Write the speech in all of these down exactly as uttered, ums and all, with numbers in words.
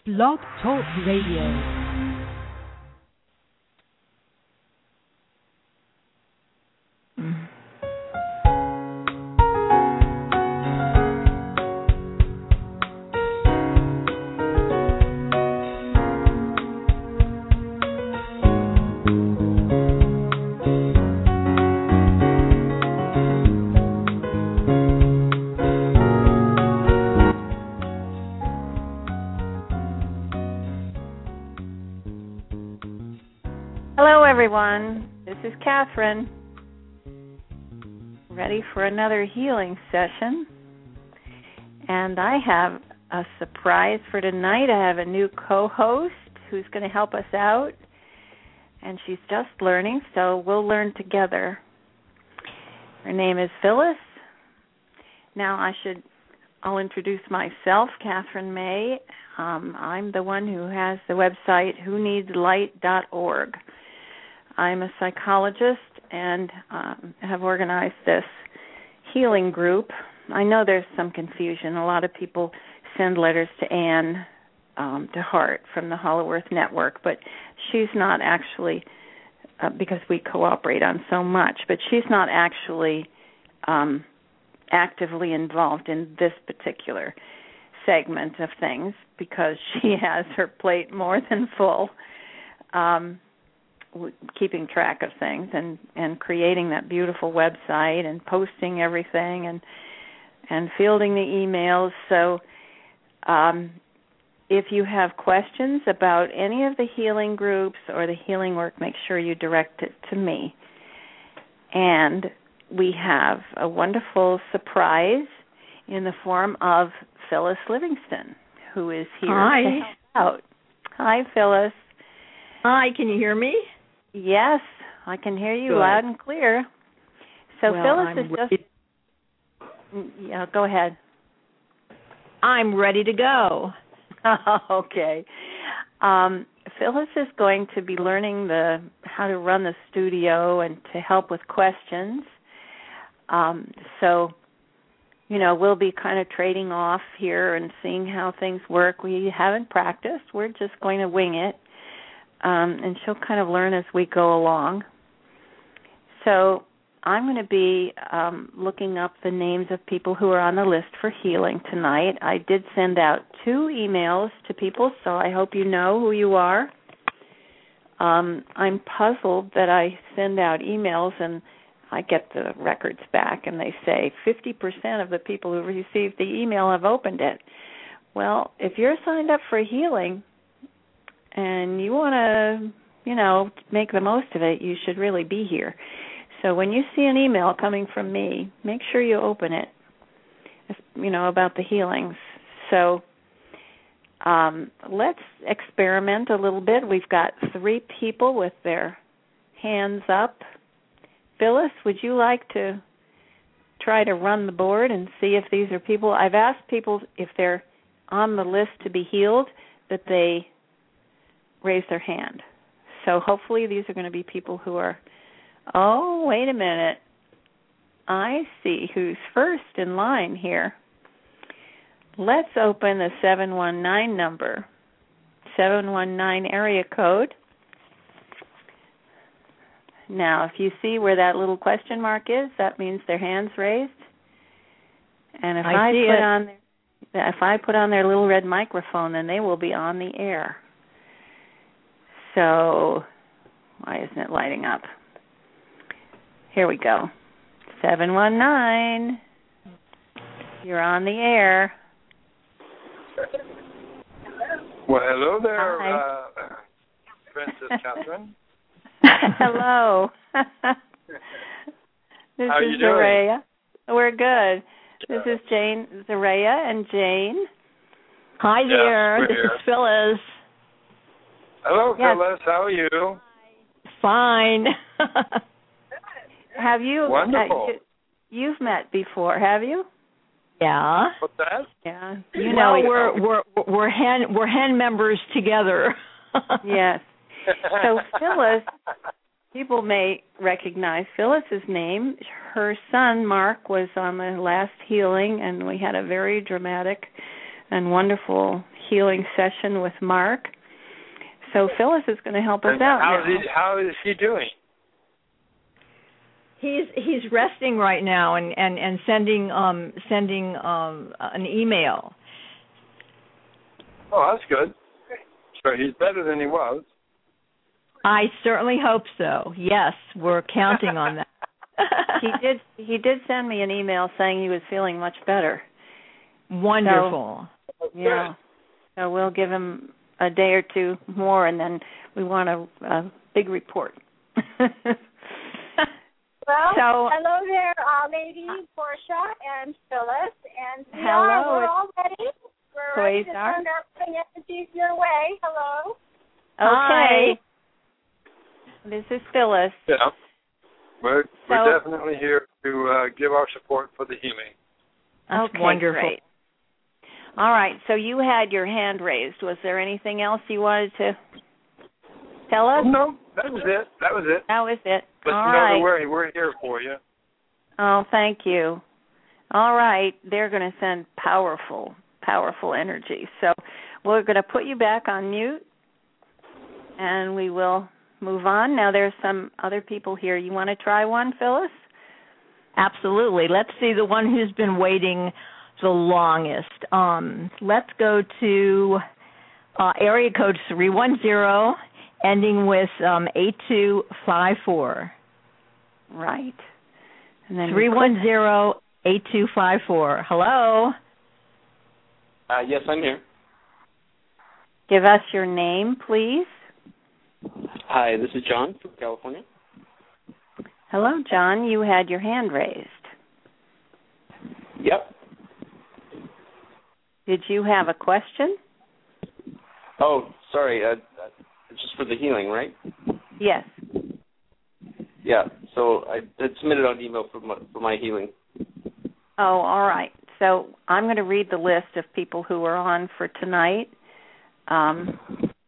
Blog Talk Radio. Everyone, this is Catherine, ready for another healing session, and I have a surprise for tonight. I have a new co-host who's going to help us out, and she's just learning, so we'll learn together. Her name is Phyllis. Now I should, I'll introduce myself, Catherine May. Um, I'm the one who has the website who needs light dot org. I'm a psychologist and um, have organized this healing group. I know there's some confusion. A lot of people send letters to Anne um, DeHart from the Hollow Earth Network, but she's not actually, uh, because we cooperate on so much, but she's not actually um, actively involved in this particular segment of things because she has her plate more than full. Um keeping track of things and, and creating that beautiful website and posting everything and and fielding the emails. So um, if you have questions about any of the healing groups or the healing work, make sure you direct it to me. And we have a wonderful surprise in the form of Phyllis Livingston, who is here Hi. to help out. Hi, Phyllis. Hi, can you hear me? Yes, I can hear you Good. loud and clear. So well, Phyllis I'm is ready. just... Yeah, go ahead. I'm ready to go. Okay. Um, Phyllis is going to be learning the how to run the studio and to help with questions. Um, so, you know, we'll be kind of trading off here and seeing how things work. We haven't practiced. We're just going to wing it. Um, and she'll kind of learn as we go along. So I'm going to be um, looking up the names of people who are on the list for healing tonight. I did send out two emails to people, so I hope you know who you are. Um, I'm puzzled that I send out emails and I get the records back and they say fifty percent of the people who received the email have opened it. Well, if you're signed up for healing, and you want to, you know, make the most of it, you should really be here. So when you see an email coming from me, make sure you open it, you know, about the healings. So um, let's experiment a little bit. We've got three people with their hands up. Phyllis, would you like to try to run the board and see if these are people? I've asked people if they're on the list to be healed that they raise their hand. So hopefully these are going to be people who are, oh, wait a minute. I see who's first in line here. Let's open the seven one nine number, seven one nine area code. Now, if you see where that little question mark is, that means their hand's raised. And if I, I see put it. on their, if I put on their little red microphone, then they will be on the air. So, why isn't it lighting up? Here we go. seven one nine. You're on the air. Well, hello there, Hi. uh, Princess Catherine. Hello. This How is you doing? Zaraya. We're good. This is Jane, Zaraya and Jane. Hi Yes, there, we're this here. is Phyllis. Hello, Yes. Phyllis. How are you? Fine. Have you? Wonderful. Uh, you you've met before, have you? yeah. What's that? Yeah. You know. well, each we're other. we're we're hen we're hen members together. Yes. So Phyllis, people may recognize Phyllis's name. Her son Mark was on the last healing, and we had a very dramatic and wonderful healing session with Mark. So Phyllis is going to help us And out how's now. he, how is he doing? He's he's resting right now and, and, and sending um sending um an email. Oh, that's good. So he's better than he was. I certainly hope so. Yes, we're counting on that. he did he did send me an email saying he was feeling much better. Wonderful. So, yeah. So we'll give him a day or two more, and then we want a, a big report. Well, so, hello there, uh, ladies, Portia and Phyllis, and we hello, are, we're all ready. We're ready to Quasar. send our putting energies your way. Hello. Okay. Hi. This is Phyllis. Yeah. We're, So, we're definitely here to uh, give our support for the healing. That's okay, wonderful. Great. All right, so you had your hand raised. Was there anything else you wanted to tell us? No, that was it. That was it. That was it. But All you know right. the way, we're here for you. Oh, thank you. All right, they're going to send powerful, powerful energy. So we're going to put you back on mute, and we will move on. Now there's some other people here. You want to try one, Phyllis? Absolutely. Let's see the one who's been waiting the longest. Um, let's go to uh, area code three one zero, ending with um, eight two five four. Right. And then three one zero, eight two five four. Hello? Uh, yes, I'm here. Give us your name, please. Hi, this is John from California. Hello, John. You had your hand raised. Yep. Did you have a question? Oh, sorry. Uh, it's just for the healing, right? Yes. Yeah. So I had submitted on email for my, for my healing. Oh, all right. So I'm going to read the list of people who are on for tonight. Um,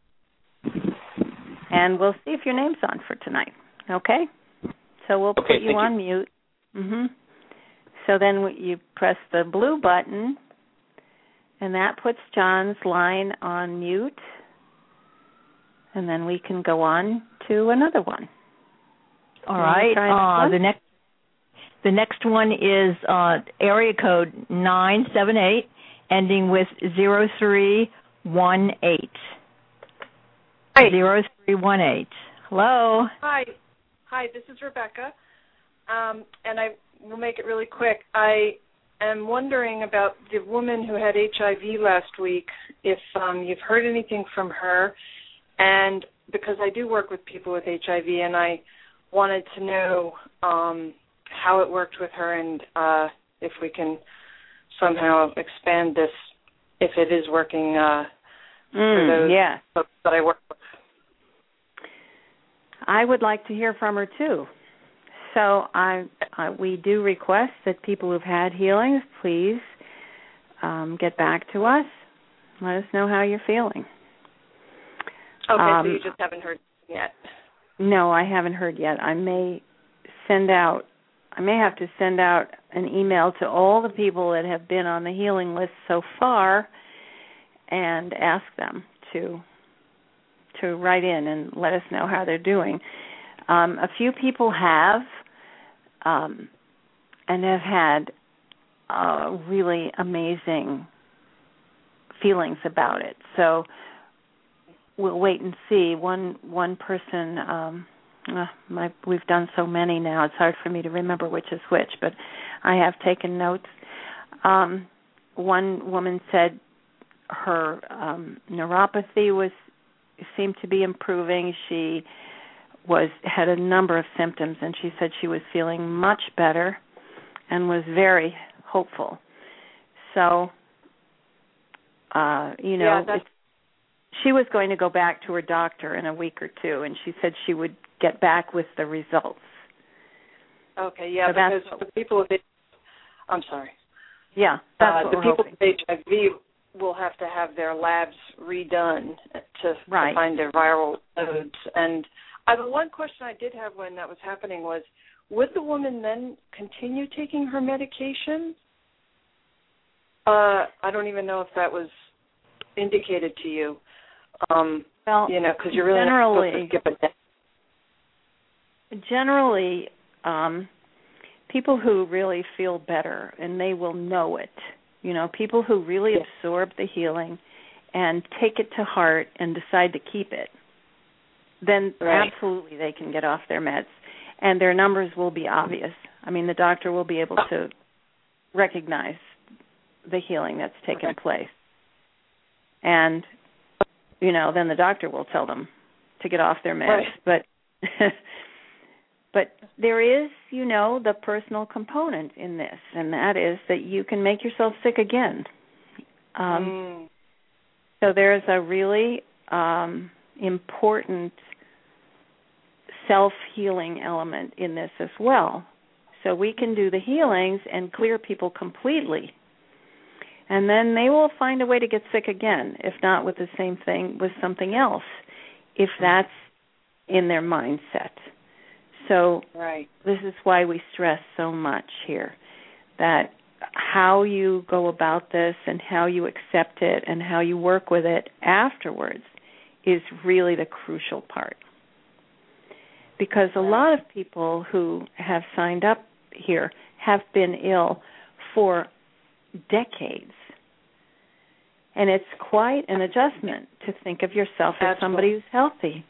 and we'll see if your name's on for tonight. Okay? So we'll Okay, put you on you. mute. Mhm. So then you press the blue button, and that puts John's line on mute. And then we can go on to another one. All You right. try Uh, the next the next one is uh, area code nine seven eight, ending with zero three one eight. Hi. zero three one eight. Hello. Hi. Hi, this is Rebecca. Um, and I will make it really quick. I am wondering about the woman who had H I V last week, if um, you've heard anything from her. And because I do work with people with H I V, and I wanted to know um, how it worked with her, and uh, if we can somehow expand this, if it is working uh, Mm, for those yeah. folks that I work with. I would like to hear from her too. So I, I we do request that people who've had healings, please um, get back to us. Let us know how you're feeling. Okay, um, so you just haven't heard yet. No, I haven't heard yet. I may send out, I may have to send out an email to all the people that have been on the healing list so far and ask them to to write in and let us know how they're doing. Um, a few people have um, and have had uh, really amazing feelings about it. So we'll wait and see. One one person, um, uh, my, we've done so many now, it's hard for me to remember which is which, but I have taken notes. Um, one woman said her um, neuropathy was seemed to be improving. She was had a number of symptoms, and she said she was feeling much better and was very hopeful. So, uh, you know, Yeah, that's- she was going to go back to her doctor in a week or two, and she said she would get back with the results. Okay, yeah, So that's because the people with H- I'm sorry. Yeah, that's uh, what the we're people hoping. with H I V will have to have their labs redone to, Right. to find their viral loads. And uh, the one question I did have when that was happening was, would the woman then continue taking her medication Uh, I don't even know if that was indicated to you. Um, well, you know, because you're really generally, not supposed to skip a day. Generally, um, people who really feel better, and they will know it, you know, people who really yeah. absorb the healing and take it to heart and decide to keep it, then right. absolutely they can get off their meds. And their numbers will be obvious. I mean, the doctor will be able to recognize the healing that's taken okay. place. And, you know, then the doctor will tell them to get off their meds. Right. But but there is, you know, the personal component in this, and that is that you can make yourself sick again. Um, mm. So there's a really um, important self-healing element in this as well. So we can do the healings and clear people completely. And then they will find a way to get sick again, if not with the same thing, with something else, if that's in their mindset. So right. this is why we stress so much here, that how you go about this and how you accept it and how you work with it afterwards is really the crucial part. Because a lot of people who have signed up here have been ill for decades. And it's quite an adjustment to think of yourself as somebody who's healthy.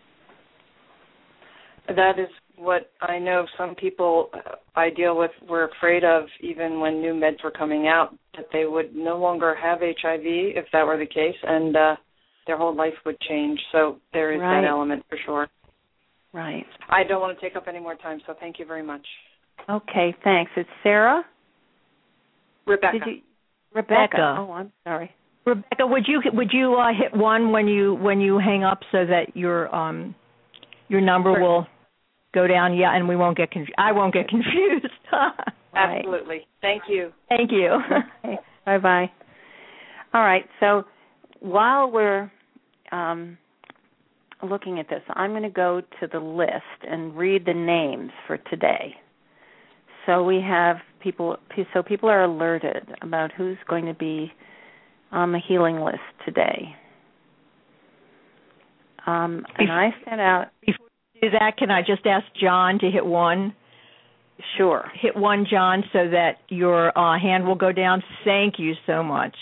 That is what I know some people I deal with were afraid of, even when new meds were coming out, that they would no longer have H I V if that were the case, and uh, their whole life would change. So there is right. that element for sure. Right. I don't want to take up any more time, so thank you very much. Okay, thanks. It's Sarah? Rebecca. Did you, Rebecca. Oh, I'm sorry. Rebecca, would you would you uh, hit one when you when you hang up so that your um your number sure. will go down? Yeah, and we won't get conf- I won't get confused. Absolutely. Thank you. Thank you. Okay. Bye bye. All right. So while we're um, looking at this, I'm going to go to the list and read the names for today. So we have people. So people are alerted about who's going to be on the healing list today. Um, and I sent out. Before you do that, can I just ask John to hit one? Sure. Hit one, John, so that your uh, hand will go down. Thank you so much.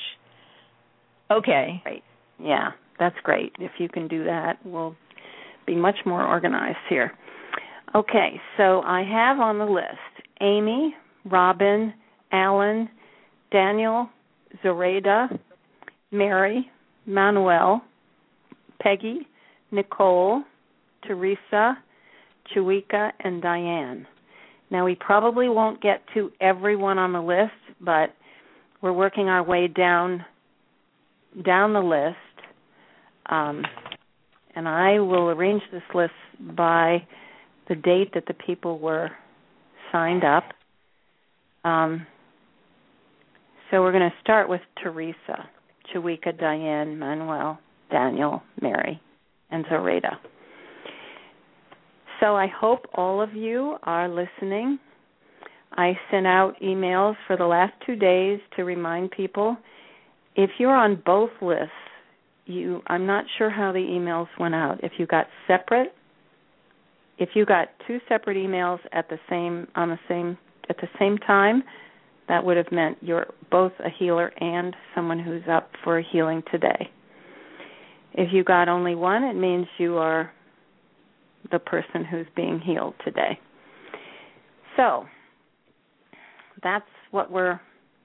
Okay. Great. Yeah, that's great. If you can do that, we'll be much more organized here. Okay, so I have on the list Amy, Robin, Alan, Daniel, Zoraida, Mary, Manuel, Peggy, Nicole, Teresa, Chuika, and Diane. Now, we probably won't get to everyone on the list, but we're working our way down down the list, um, and I will arrange this list by the date that the people were signed up. Um, so we're going to start with Teresa, Chuika, Diane, Manuel, Daniel, Mary, and Zoraida. So I hope all of you are listening. I sent out emails for the last two days to remind people. If you're on both lists, you I'm not sure how the emails went out. If you got separate, if you got two separate emails at the same on the same at the same time, that would have meant you're both a healer and someone who's up for a healing today. If you got only one, it means you are the person who's being healed today. So that's what we're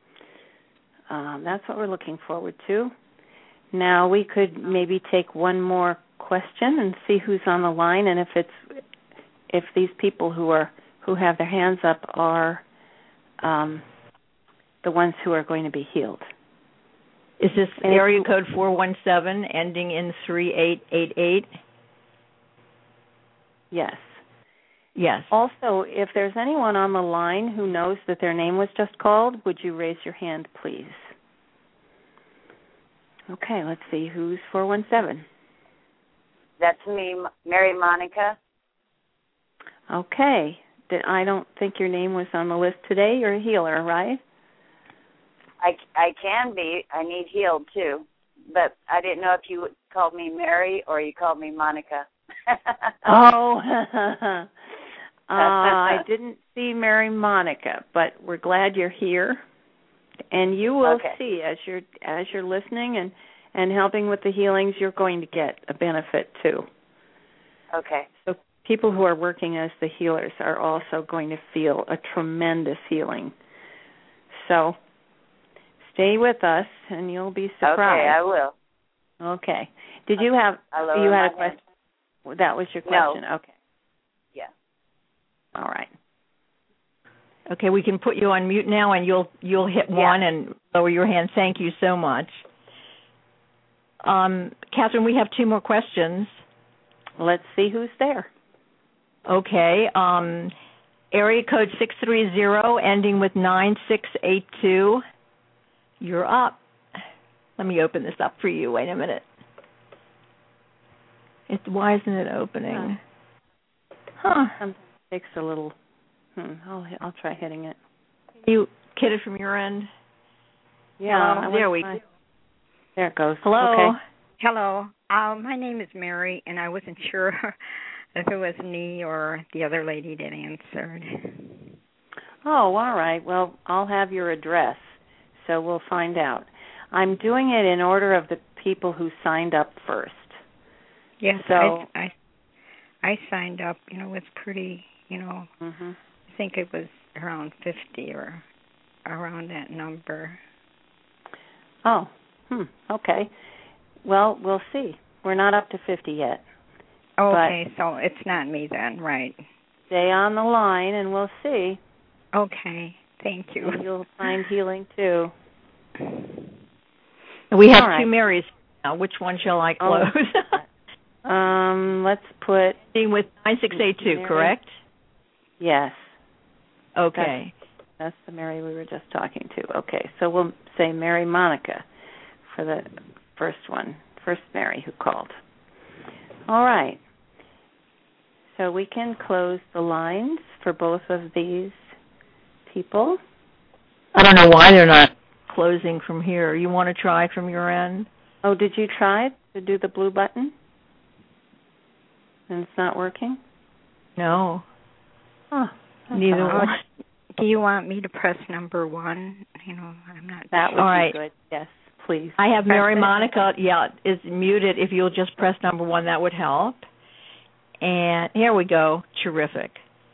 um, that's what we're looking forward to. Now we could maybe take one more question and see who's on the line, and if it's if these people who are who have their hands up are um, the ones who are going to be healed. Is this and area code four one seven ending in three eight eight eight? Yes. Yes. Also, if there's anyone on the line who knows that their name was just called, would you raise your hand, please? Okay, let's see. Who's four one seven? That's me, Mary Monica. Okay. I don't think your name was on the list today. You're a healer, right? I, I can be. I need healed, too. But I didn't know if you called me Mary or you called me Monica. Oh, uh, I didn't see Mary Monica, but we're glad you're here. And you will okay. see as you're as you're listening and, and helping with the healings, you're going to get a benefit too. Okay. So people who are working as the healers are also going to feel a tremendous healing. So stay with us, and you'll be surprised. Okay, I will. Okay. Did you have you had a question? Hand. That was your question. No. Okay. Yeah. All right. Okay, we can put you on mute now, and you'll you'll hit yeah. one and lower your hand. Thank you so much. Um, Catherine, we have two more questions. Let's see who's there. Okay. Um, area code six three zero, ending with nine six eight two. You're up. Let me open this up for you. Wait a minute. It, why isn't it opening? Huh. Sometimes it takes a little... Hmm, I'll I'll try hitting it. You hit it from your end? Yeah. Hello? There we go. There it goes. Hello. Okay. Hello. Um, my name is Mary, and I wasn't sure if it was me or the other lady that answered. Oh, all right. Well, I'll have your address, so we'll find out. I'm doing it in order of the people who signed up first. Yes, so, I, I, I signed up. You know, it's pretty, you know, mm-hmm. I think it was around fifty or around that number. Oh, hmm, okay. Well, we'll see. We're not up to fifty yet. Okay, so it's not me then, right? Stay on the line and we'll see. Okay, thank you. And you'll find healing too. We have right. two Marys now. Which one shall I close? Oh. um, let's put... with nine six eight two, Mary. Correct? Yes. Okay. That's, that's the Mary we were just talking to. Okay, so we'll say Mary Monica for the first one, first Mary who called. All right. So we can close the lines for both of these people. I don't know why they're not closing from here. You want to try from your end? Oh, did you try to do the blue button? And it's not working? No. Oh, neither one. Do you want me to press number one? You know, I'm not. That would All be right. good. Yes, please. I have press Mary it. Monica. Yeah, is muted. If you'll just press number one, that would help. And here we go. Terrific.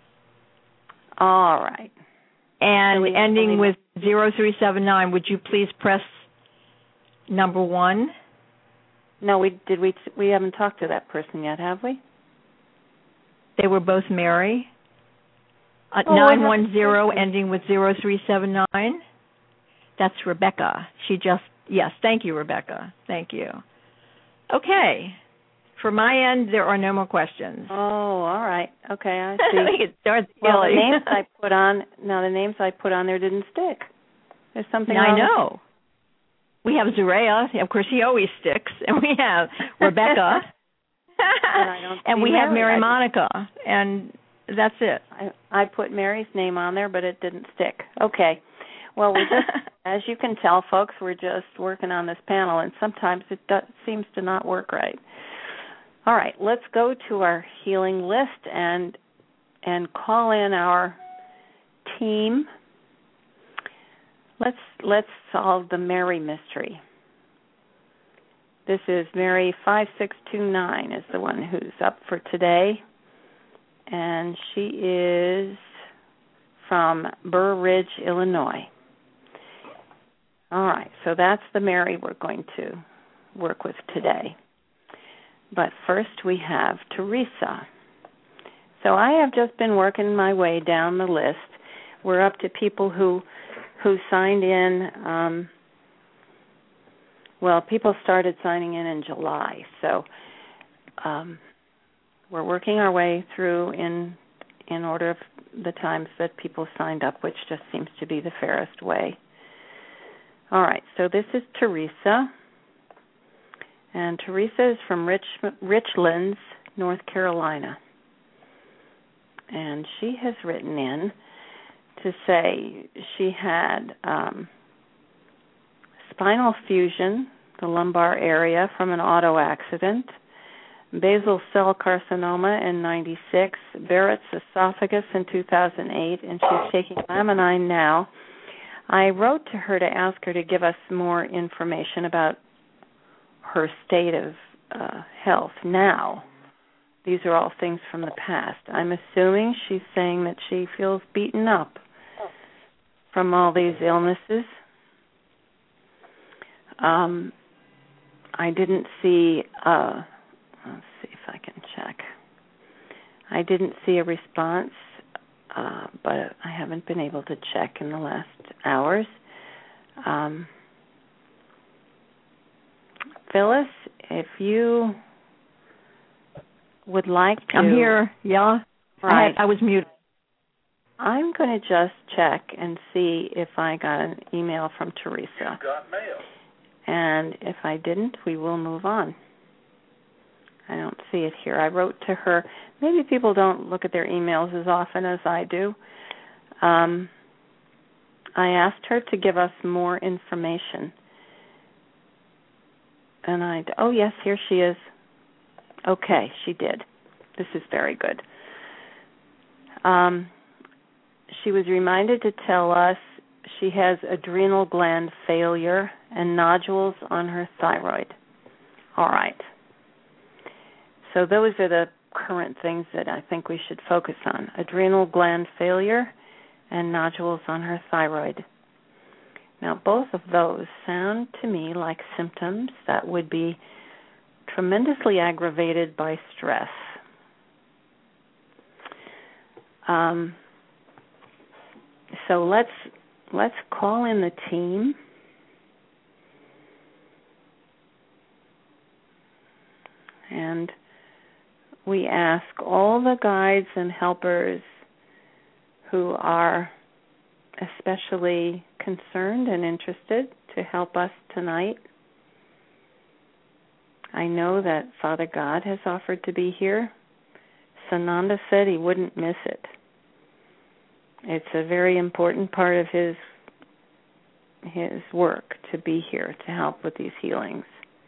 All right. And so ending with zero three seven nine. Would you please press number one? No, we did. We we haven't talked to that person yet, have we? They were both Mary. Uh, oh, nine one zero ending with zero three seven nine. That's Rebecca. She just yes. Thank you, Rebecca. Thank you. Okay. For my end, there are no more questions. Oh, all right. Okay, I see. I think it starts well, the silly. names I put on, no, the names I put on there didn't stick. There's something I wrong know. with We have Zureya. Of course, he always sticks. And we have Rebecca. and I don't and we Mary. have Mary I Monica. And that's it. I, I put Mary's name on there, but it didn't stick. Okay. Well, we're just, as you can tell, folks, we're just working on this panel, and sometimes it does, seems to not work right. All right, let's go to our healing list and and call in our team. Let's let's solve the Mary mystery. This is Mary five six two nine is the one who's up for today, and she is from Burr Ridge, Illinois. All right, so that's the Mary we're going to work with today. But first we have Teresa. So I have just been working my way down the list. We're up to people who who signed in. Um, well, people started signing in in July. So um, we're working our way through in in order of the times that people signed up, which just seems to be the fairest way. All right, so this is Teresa. And Teresa is from Rich, Richlands, North Carolina. And she has written in to say she had um, spinal fusion, the lumbar area, from an auto accident, basal cell carcinoma in ninety-six, Barrett's esophagus in two thousand eight, and she's taking Laminine now. I wrote to her to ask her to give us more information about her state of uh, health now. These are all things from the past. I'm assuming she's saying that she feels beaten up from all these illnesses. Um, I didn't see, uh, let's see if I can check. I didn't see a response, uh, but I haven't been able to check in the last hours. Um, Phyllis, if you would like to... I'm here, yeah. Right. I, had, I was muted. I'm going to just check and see if I got an email from Teresa. You got mail. And if I didn't, we will move on. I don't see it here. I wrote to her. Maybe people don't look at their emails as often as I do. Um, I asked her to give us more information. And I, oh, yes, here she is. Okay, she did. This is very good. Um, she was reminded to tell us she has adrenal gland failure and nodules on her thyroid. All right. So those are the current things that I think we should focus on. Adrenal gland failure and nodules on her thyroid. Now, both of those sound to me like symptoms that would be tremendously aggravated by stress. Um, so let's let's call in the team. And we ask all the guides and helpers who are especially concerned and interested to help us tonight. I know that Father God has offered to be here. Sananda said he wouldn't miss it. It's a very important part of his his work to be here to help with these healings.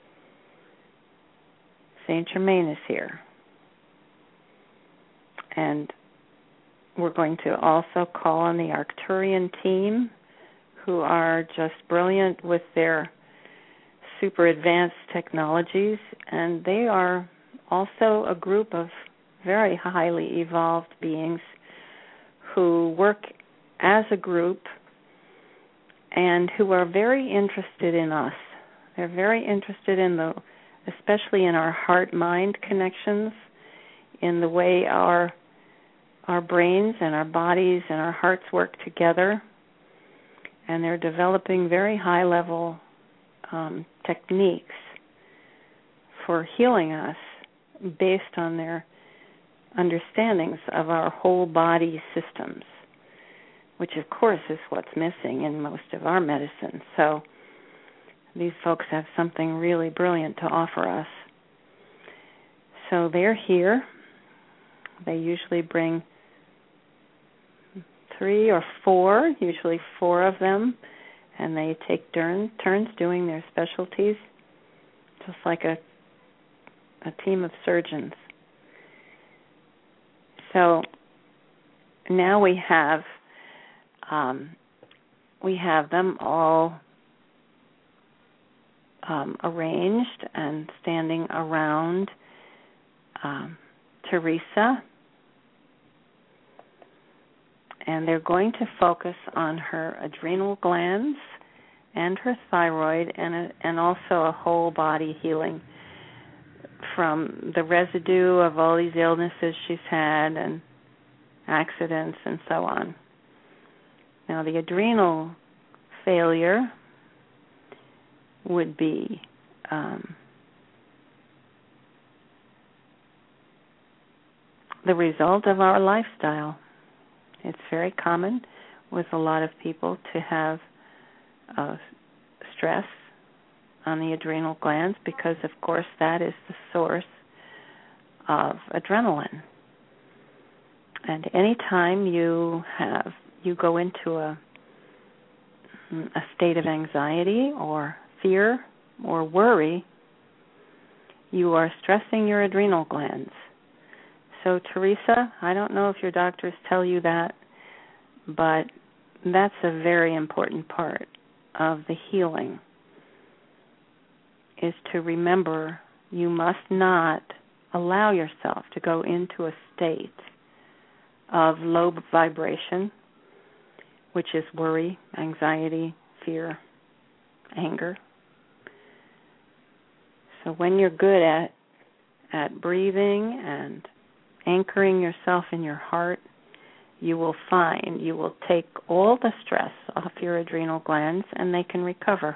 Saint Germain is here. And we're going to also call on the Arcturian team, who are just brilliant with their super advanced technologies, and they are also a group of very highly evolved beings who work as a group and who are very interested in us. They're very interested in the, especially in our heart-mind connections, in the way our our brains and our bodies and our hearts work together, and they're developing very high-level um, techniques for healing us based on their understandings of our whole body systems, which of course is what's missing in most of our medicine. So these folks have something really brilliant to offer us. So they're here. They usually bring three or four, usually four of them, and they take turn, turns doing their specialties, just like a a team of surgeons. So now we have um, we have them all um, arranged and standing around um, Teresa, and they're going to focus on her adrenal glands and her thyroid, and a, and also a whole body healing from the residue of all these illnesses she's had and accidents and so on. Now, the adrenal failure would be um, the result of our lifestyle. It's very common with a lot of people to have uh, stress on the adrenal glands because, of course, that is the source of adrenaline. And any time you have you go into a a state of anxiety or fear or worry, you are stressing your adrenal glands. So, Teresa, I don't know if your doctors tell you that, but that's a very important part of the healing, is to remember you must not allow yourself to go into a state of low vibration, which is worry, anxiety, fear, anger. So when you're good at at breathing and anchoring yourself in your heart, you will find you will take all the stress off your adrenal glands and they can recover.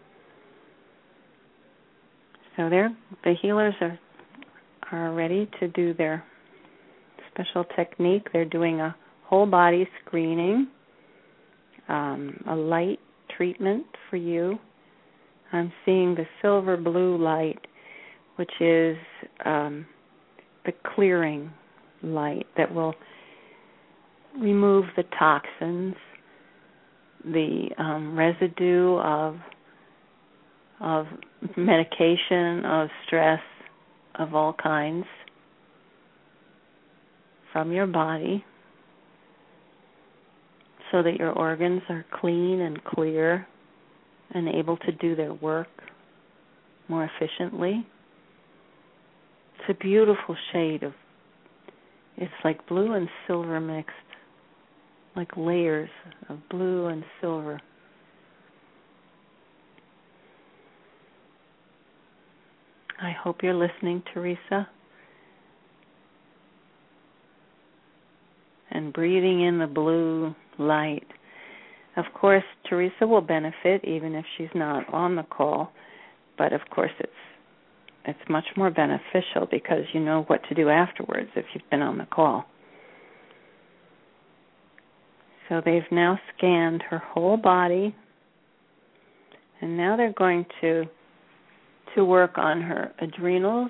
So they're, the healers are are ready to do their special technique. They're doing a whole body screening, um, a light treatment for you. I'm seeing the silver blue light, which is um, the clearing light that will remove the toxins, the um, residue of of medication, of stress, of all kinds from your body, so that your organs are clean and clear and able to do their work more efficiently. It's a beautiful shade of, it's like blue and silver mixed, like layers of blue and silver. I hope you're listening, Teresa, and breathing in the blue light. Of course, Teresa will benefit even if she's not on the call, but of course it's it's much more beneficial because you know what to do afterwards if you've been on the call. So they've now scanned her whole body, and now they're going to to work on her adrenals,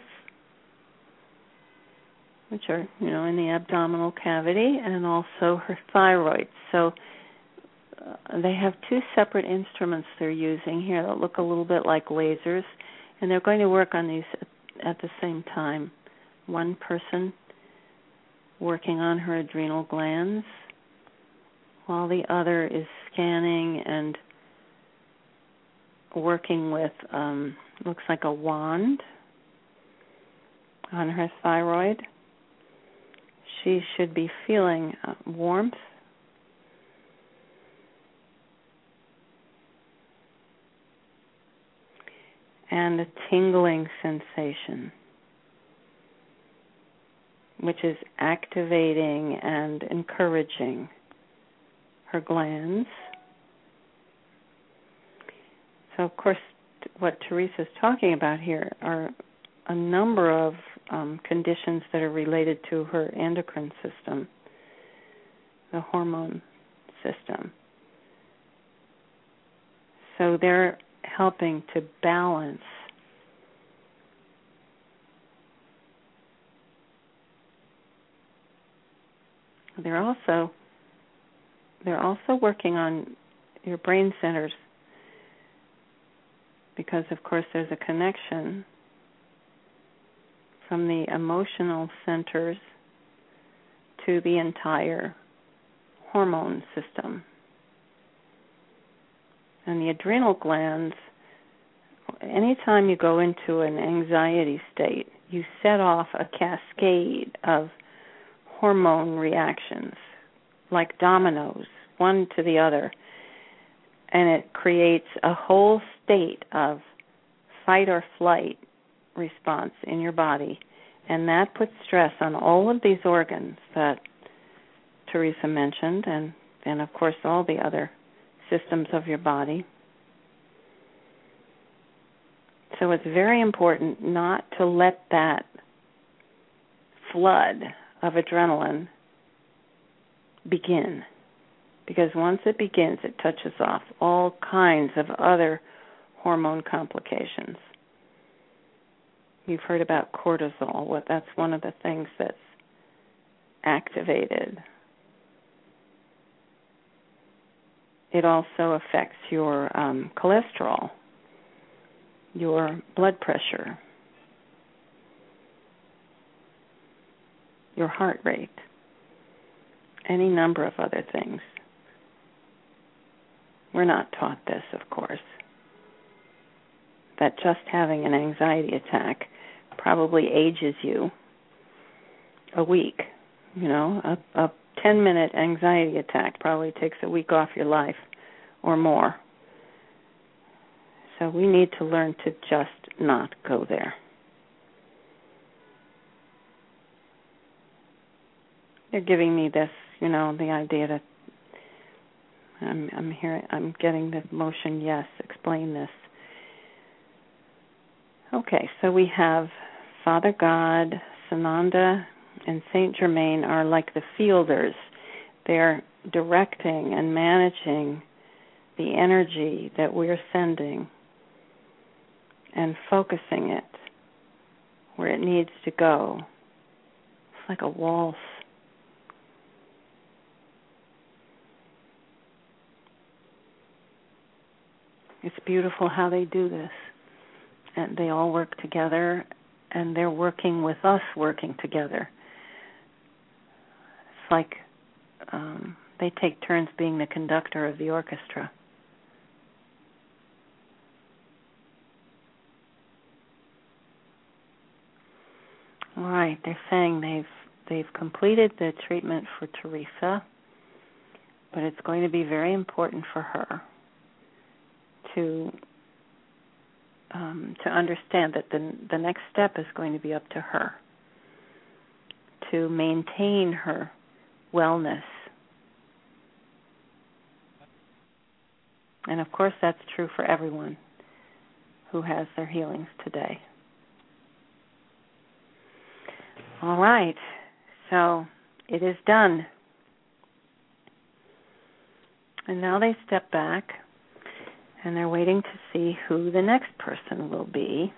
which are, you know, in the abdominal cavity, and also her thyroid. So uh, they have two separate instruments they're using here that look a little bit like lasers, and they're going to work on these at, at the same time. One person working on her adrenal glands, while the other is scanning and working with, um, looks like a wand on her thyroid. She should be feeling uh, warmth and a tingling sensation, which is activating and encouraging her glands. So, of course, what Teresa's talking about here are a number of um, conditions that are related to her endocrine system, the hormone system. So they're helping to balance they're also they're also working on your brain centers, because of course there's a connection from the emotional centers to the entire hormone system. And the adrenal glands, anytime you go into an anxiety state, you set off a cascade of hormone reactions, like dominoes, one to the other. And it creates a whole state of fight or flight response in your body. And that puts stress on all of these organs that Teresa mentioned, and, and of course all the other systems of your body. So it's very important not to let that flood of adrenaline begin, because once it begins, it touches off all kinds of other hormone complications. You've heard about cortisol. What that's one of the things that's activated. it also affects your um, cholesterol, your blood pressure, your heart rate, any number of other things. We're not taught this, of course, that just having an anxiety attack probably ages you a week. You know, a, a ten-minute anxiety attack probably takes a week off your life or more. So we need to learn to just not go there. They're giving me this, you know, the idea that I'm, I'm hearing, I'm getting the motion, yes, explain this. Okay, so we have Father God, Sananda, and Saint Germain are like the fielders. They're directing and managing the energy that we're sending and focusing it where it needs to go. It's like a waltz. It's beautiful how they do this. And they all work together, and they're working with us working together. It's like um, they take turns being the conductor of the orchestra. All right, they're saying they've they've completed the treatment for Teresa, but it's going to be very important for her to um, to understand that the the next step is going to be up to her to maintain her wellness. And of course that's true for everyone who has their healings today. All right, so it is done. And now they step back and they're waiting to see who the next person will be.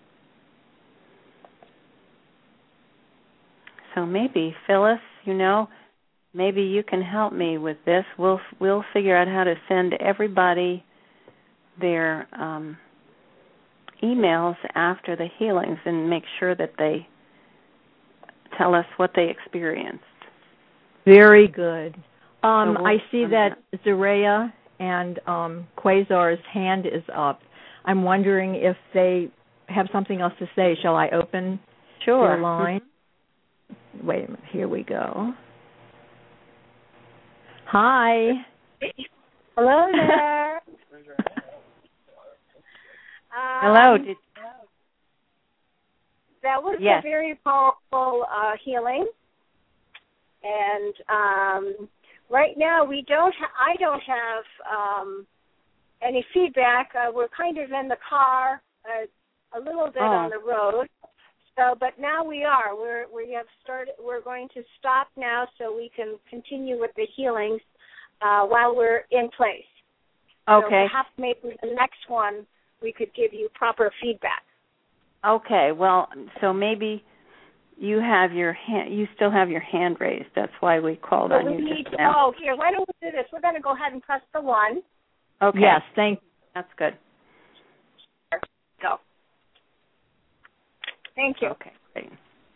So maybe, Phyllis, you know, maybe you can help me with this. We'll we'll figure out how to send everybody their um, emails after the healings and make sure that they tell us what they experienced. Very good. Um, so we'll, I see that Zareya and um, Quasar's hand is up. I'm wondering if they have something else to say. Shall I open sure. their line? Wait a minute. Here we go. Hi. Hello there. um, Hello. Did, that was yes. a very powerful uh, healing, and um, right now we don't. Ha- I don't have um, any feedback. Uh, we're kind of in the car, uh, a little bit oh. on the road. So, but now we are. We're we have started. We're going to stop now so we can continue with the healings uh, while we're in place. Okay. So perhaps maybe the next one we could give you proper feedback. Okay. Well, so maybe you have your hand. You still have your hand raised. That's why we called so on we you need just to, now. Oh, here. Why don't we do this? We're going to go ahead and press the one. Okay. Yes. Thank you. That's good. Go. Thank you. Okay, great.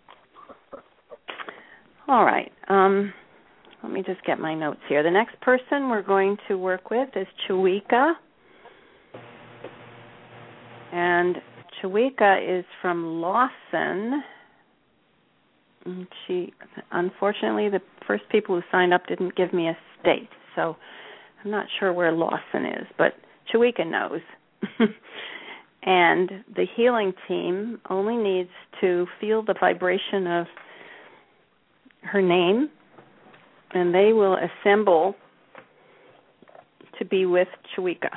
All right. Um, let me just get my notes here. The next person we're going to work with is Chawika. And Chawika is from Lawson. And she, unfortunately, the first people who signed up didn't give me a state, so I'm not sure where Lawson is, but Chawika knows. And the healing team only needs to feel the vibration of her name, and they will assemble to be with Chawika.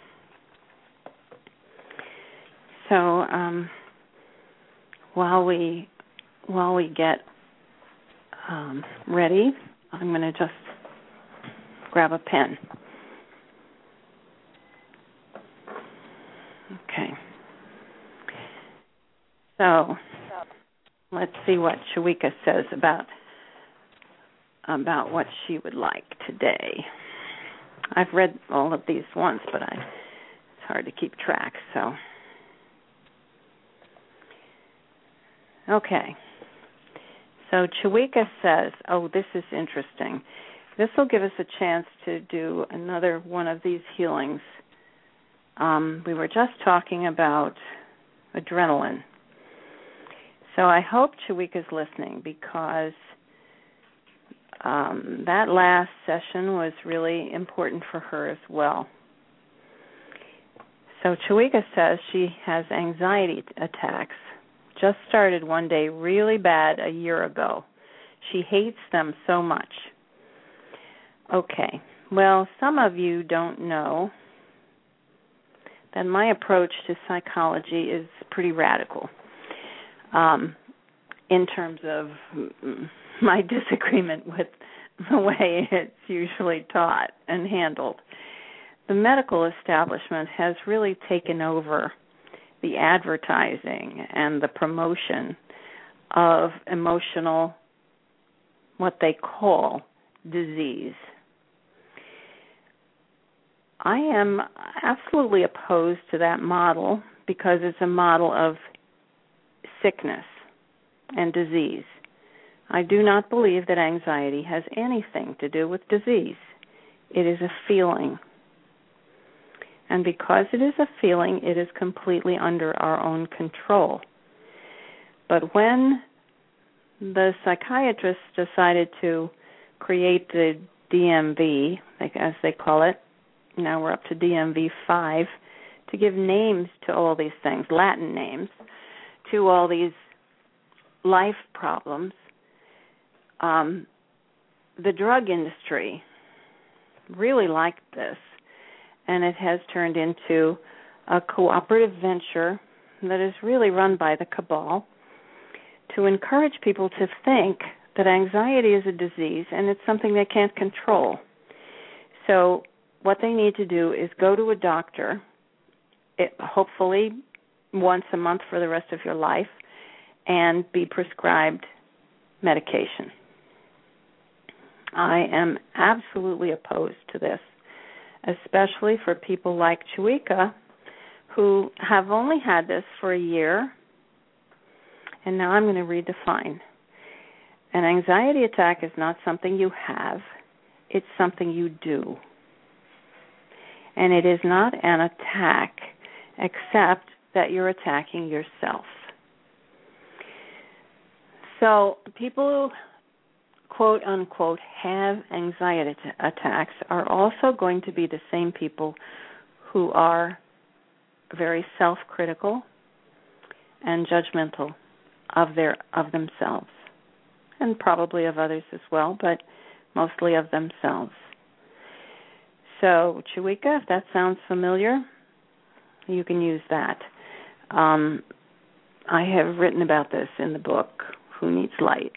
So um, while we while we get um, ready, I'm going to just grab a pen. Okay. So let's see what Chawika says about about what she would like today. I've read all of these once, but I, it's hard to keep track, so. Okay. So Chawika says, oh, this is interesting. This will give us a chance to do another one of these healings. Um, we were just talking about adrenaline. So I hope Chawika's listening, because um, that last session was really important for her as well. So Chawika says she has anxiety attacks. Just started one day really bad a year ago. She hates them so much. Okay, well, some of you don't know that my approach to psychology is pretty radical um, in terms of my disagreement with the way it's usually taught and handled. The medical establishment has really taken over the advertising and the promotion of emotional, what they call, disease. I am absolutely opposed to that model, because it's a model of sickness and disease. I do not believe that anxiety has anything to do with disease. It is a feeling. And because it is a feeling, it is completely under our own control. But when the psychiatrists decided to create the D M V, as they call it, now we're up to D M V five, to give names to all these things, Latin names, to all these life problems, um, the drug industry really liked this, and it has turned into a cooperative venture that is really run by the cabal to encourage people to think that anxiety is a disease and it's something they can't control. So what they need to do is go to a doctor, it, hopefully once a month for the rest of your life, and be prescribed medication. I am absolutely opposed to this, especially for people like Chawika, who have only had this for a year. And now I'm going to redefine. An anxiety attack is not something you have. It's something you do. And it is not an attack, except that you're attacking yourself. So people who, quote, unquote, have anxiety attacks are also going to be the same people who are very self-critical and judgmental of their of themselves, and probably of others as well, but mostly of themselves. So, Chawika, if that sounds familiar, you can use that. Um, I have written about this in the book, Who Needs Light?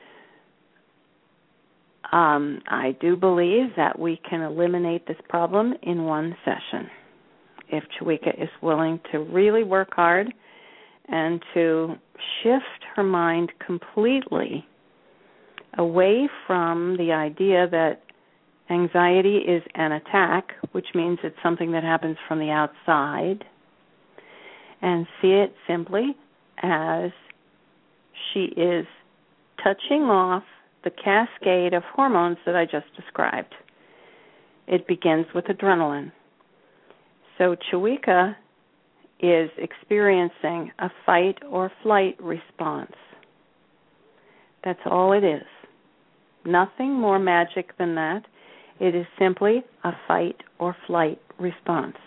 Um, I do believe that we can eliminate this problem in one session if Chawika is willing to really work hard and to shift her mind completely away from the idea that anxiety is an attack, which means it's something that happens from the outside, and see it simply as she is touching off the cascade of hormones that I just described. It begins with adrenaline. So Chawika is experiencing a fight or flight response. That's all it is. Nothing more magic than that. It is simply a fight or flight response.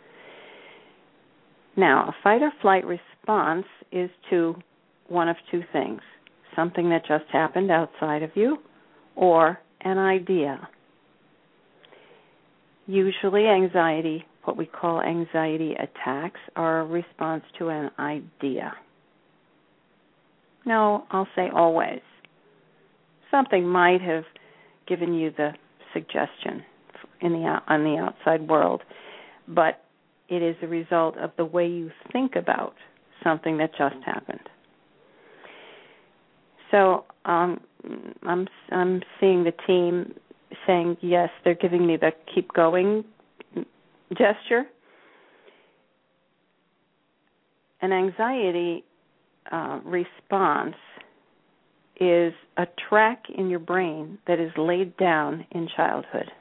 Now, a fight or flight response is to one of two things: something that just happened outside of you, or an idea. Usually anxiety, what we call anxiety attacks, are a response to an idea. No, I'll say always. Something might have given you the suggestion in the on the outside world, but it is a result of the way you think about something that just happened. So um, I'm I'm seeing the team saying, yes, they're giving me the keep going gesture. An anxiety uh, response is a track in your brain that is laid down in childhood.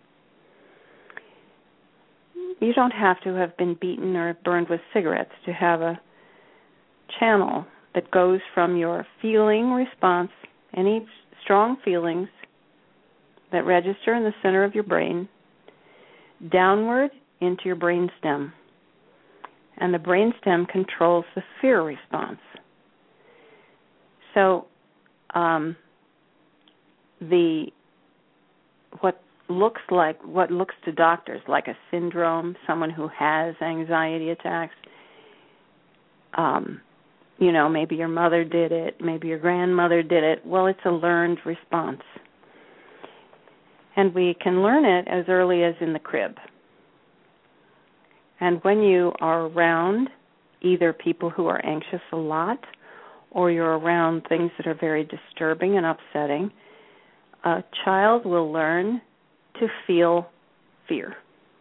You don't have to have been beaten or burned with cigarettes to have a channel that goes from your feeling response, any strong feelings that register in the center of your brain, downward into your brainstem. And the brainstem controls the fear response. So um, the what looks like, what looks to doctors like a syndrome, someone who has anxiety attacks, um, you know, maybe your mother did it, maybe your grandmother did it. Well, it's a learned response. And we can learn it as early as in the crib. And when you are around either people who are anxious a lot or you're around things that are very disturbing and upsetting, a child will learn to feel fear.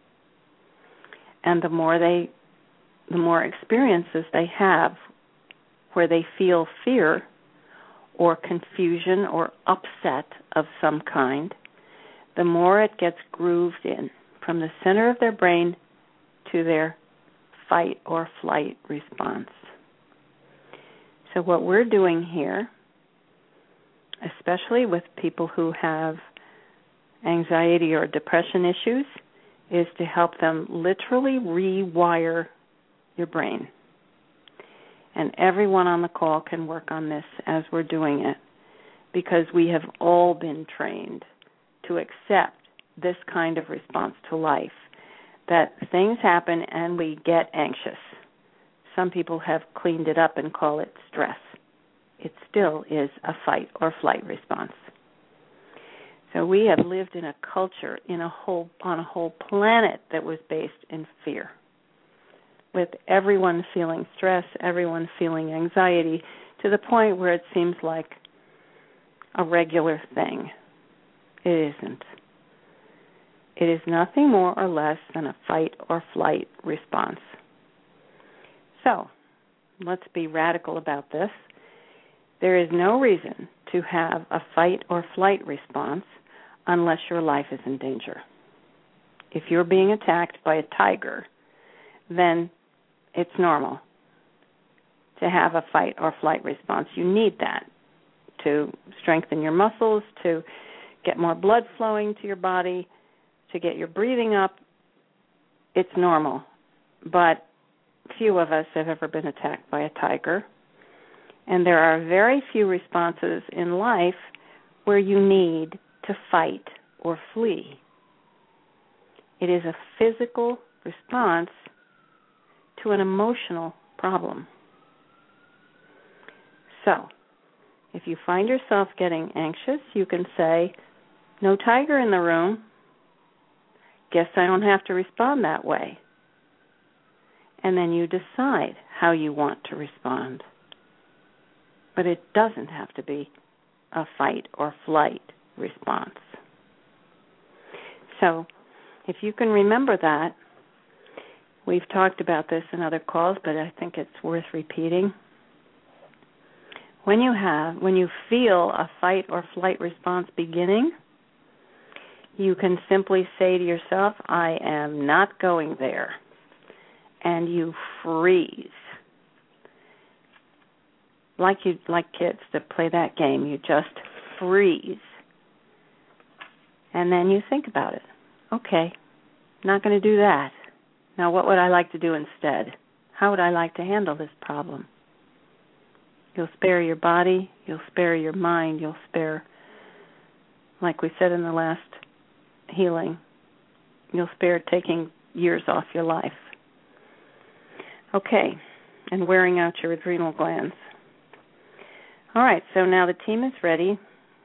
And the more they, the more experiences they have where they feel fear or confusion or upset of some kind, the more it gets grooved in from the center of their brain to their fight or flight response. So what we're doing here, especially with people who have anxiety or depression issues, is to help them literally rewire your brain. And everyone on the call can work on this as we're doing it, because we have all been trained to accept this kind of response to life, that things happen and we get anxious. Some people have cleaned it up and call it stress. It still is a fight or flight response. So we have lived in a culture in a whole on a whole planet that was based in fear, with everyone feeling stress, everyone feeling anxiety, to the point where it seems like a regular thing. It isn't. It is nothing more or less than a fight or flight response. So, let's be radical about this. There is no reason to have a fight or flight response unless your life is in danger. If you're being attacked by a tiger, then it's normal to have a fight or flight response. You need that to strengthen your muscles, to get more blood flowing to your body, to get your breathing up. It's normal. But few of us have ever been attacked by a tiger. And there are very few responses in life where you need to fight or flee. It is a physical response to an emotional problem. So, if you find yourself getting anxious, you can say, no tiger in the room. Guess I don't have to respond that way. And then you decide how you want to respond. But it doesn't have to be a fight or flight response. So, if you can remember that, we've talked about this in other calls, but I think it's worth repeating. When you have, when you feel a fight or flight response beginning, you can simply say to yourself, I am not going there. And you freeze. Like you like kids that play that game, you just freeze. And then you think about it. Okay, not going to do that. Now what would I like to do instead? How would I like to handle this problem? You'll spare your body, you'll spare your mind, you'll spare, like we said in the last healing, you'll spare taking years off your life. Okay, and wearing out your adrenal glands. All right, so now the team is ready.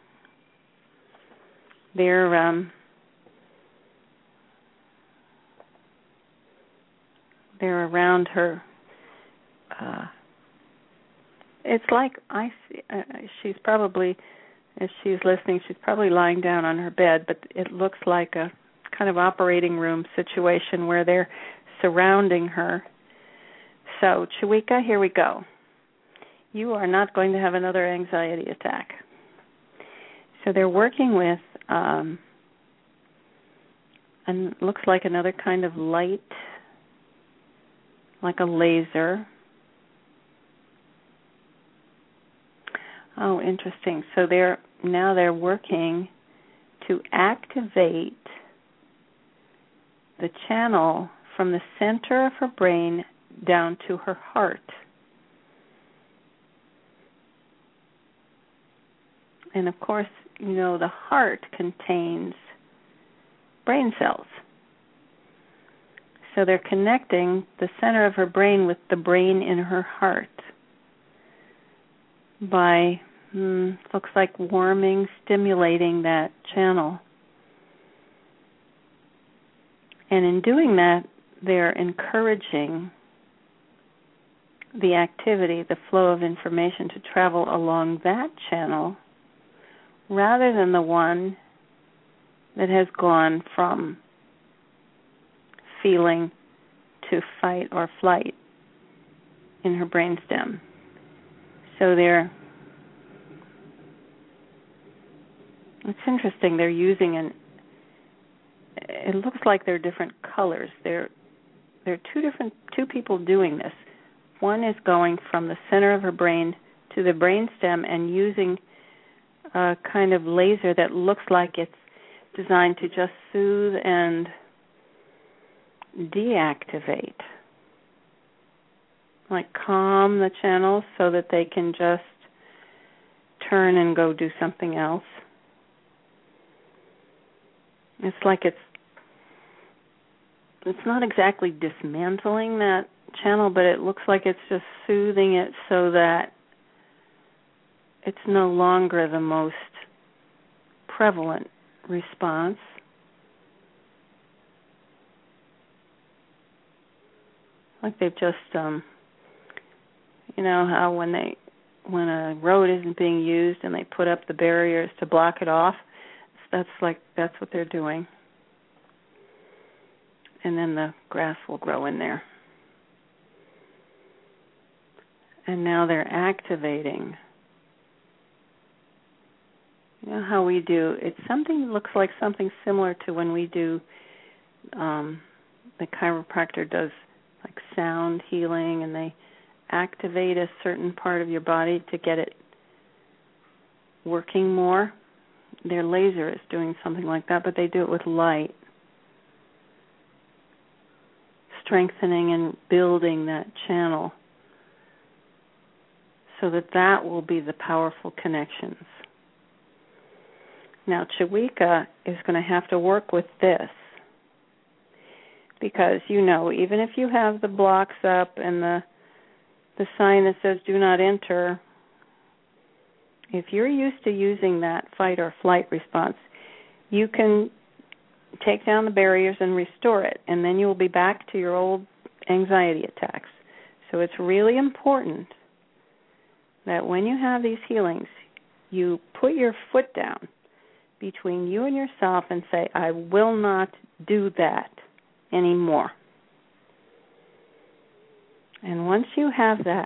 They're um, they're around her. Uh, it's like I see. Uh, she's probably If she's listening, she's probably lying down on her bed, but it looks like a kind of operating room situation where they're surrounding her. So, Chawika, here we go. You are not going to have another anxiety attack. So they're working with, um, and looks like another kind of light, like a laser. Oh, interesting. So they're now they're working to activate the channel from the center of her brain down to her heart. And of course, you know, the heart contains brain cells. So they're connecting the center of her brain with the brain in her heart by, hmm, looks like warming, stimulating that channel. And in doing that, they're encouraging the activity, the flow of information to travel along that channel rather than the one that has gone from feeling to fight or flight in her brainstem. So they're, it's interesting, they're using an, it looks like they're different colors. They're, they're two different, two people doing this. One is going from the center of her brain to the brainstem and using a kind of laser that looks like it's designed to just soothe and deactivate, like calm the channels so that they can just turn and go do something else. It's like it's it's not exactly dismantling that channel, but it looks like it's just soothing it so that it's no longer the most prevalent response. Like they've just, um, you know, how when they when a road isn't being used and they put up the barriers to block it off, that's like that's what they're doing. And then the grass will grow in there. And now they're activating. You know how we do, it's something that looks like something similar to when we do, um, the chiropractor does like sound healing and they activate a certain part of your body to get it working more. Their laser is doing something like that, but they do it with light, strengthening and building that channel so that that will be the powerful connections. Now, Chawika is going to have to work with this because, you know, even if you have the blocks up and the the sign that says do not enter, if you're used to using that fight or flight response, you can take down the barriers and restore it, and then you'll be back to your old anxiety attacks. So it's really important that when you have these healings, you put your foot down between you and yourself and say, I will not do that anymore. And once you have that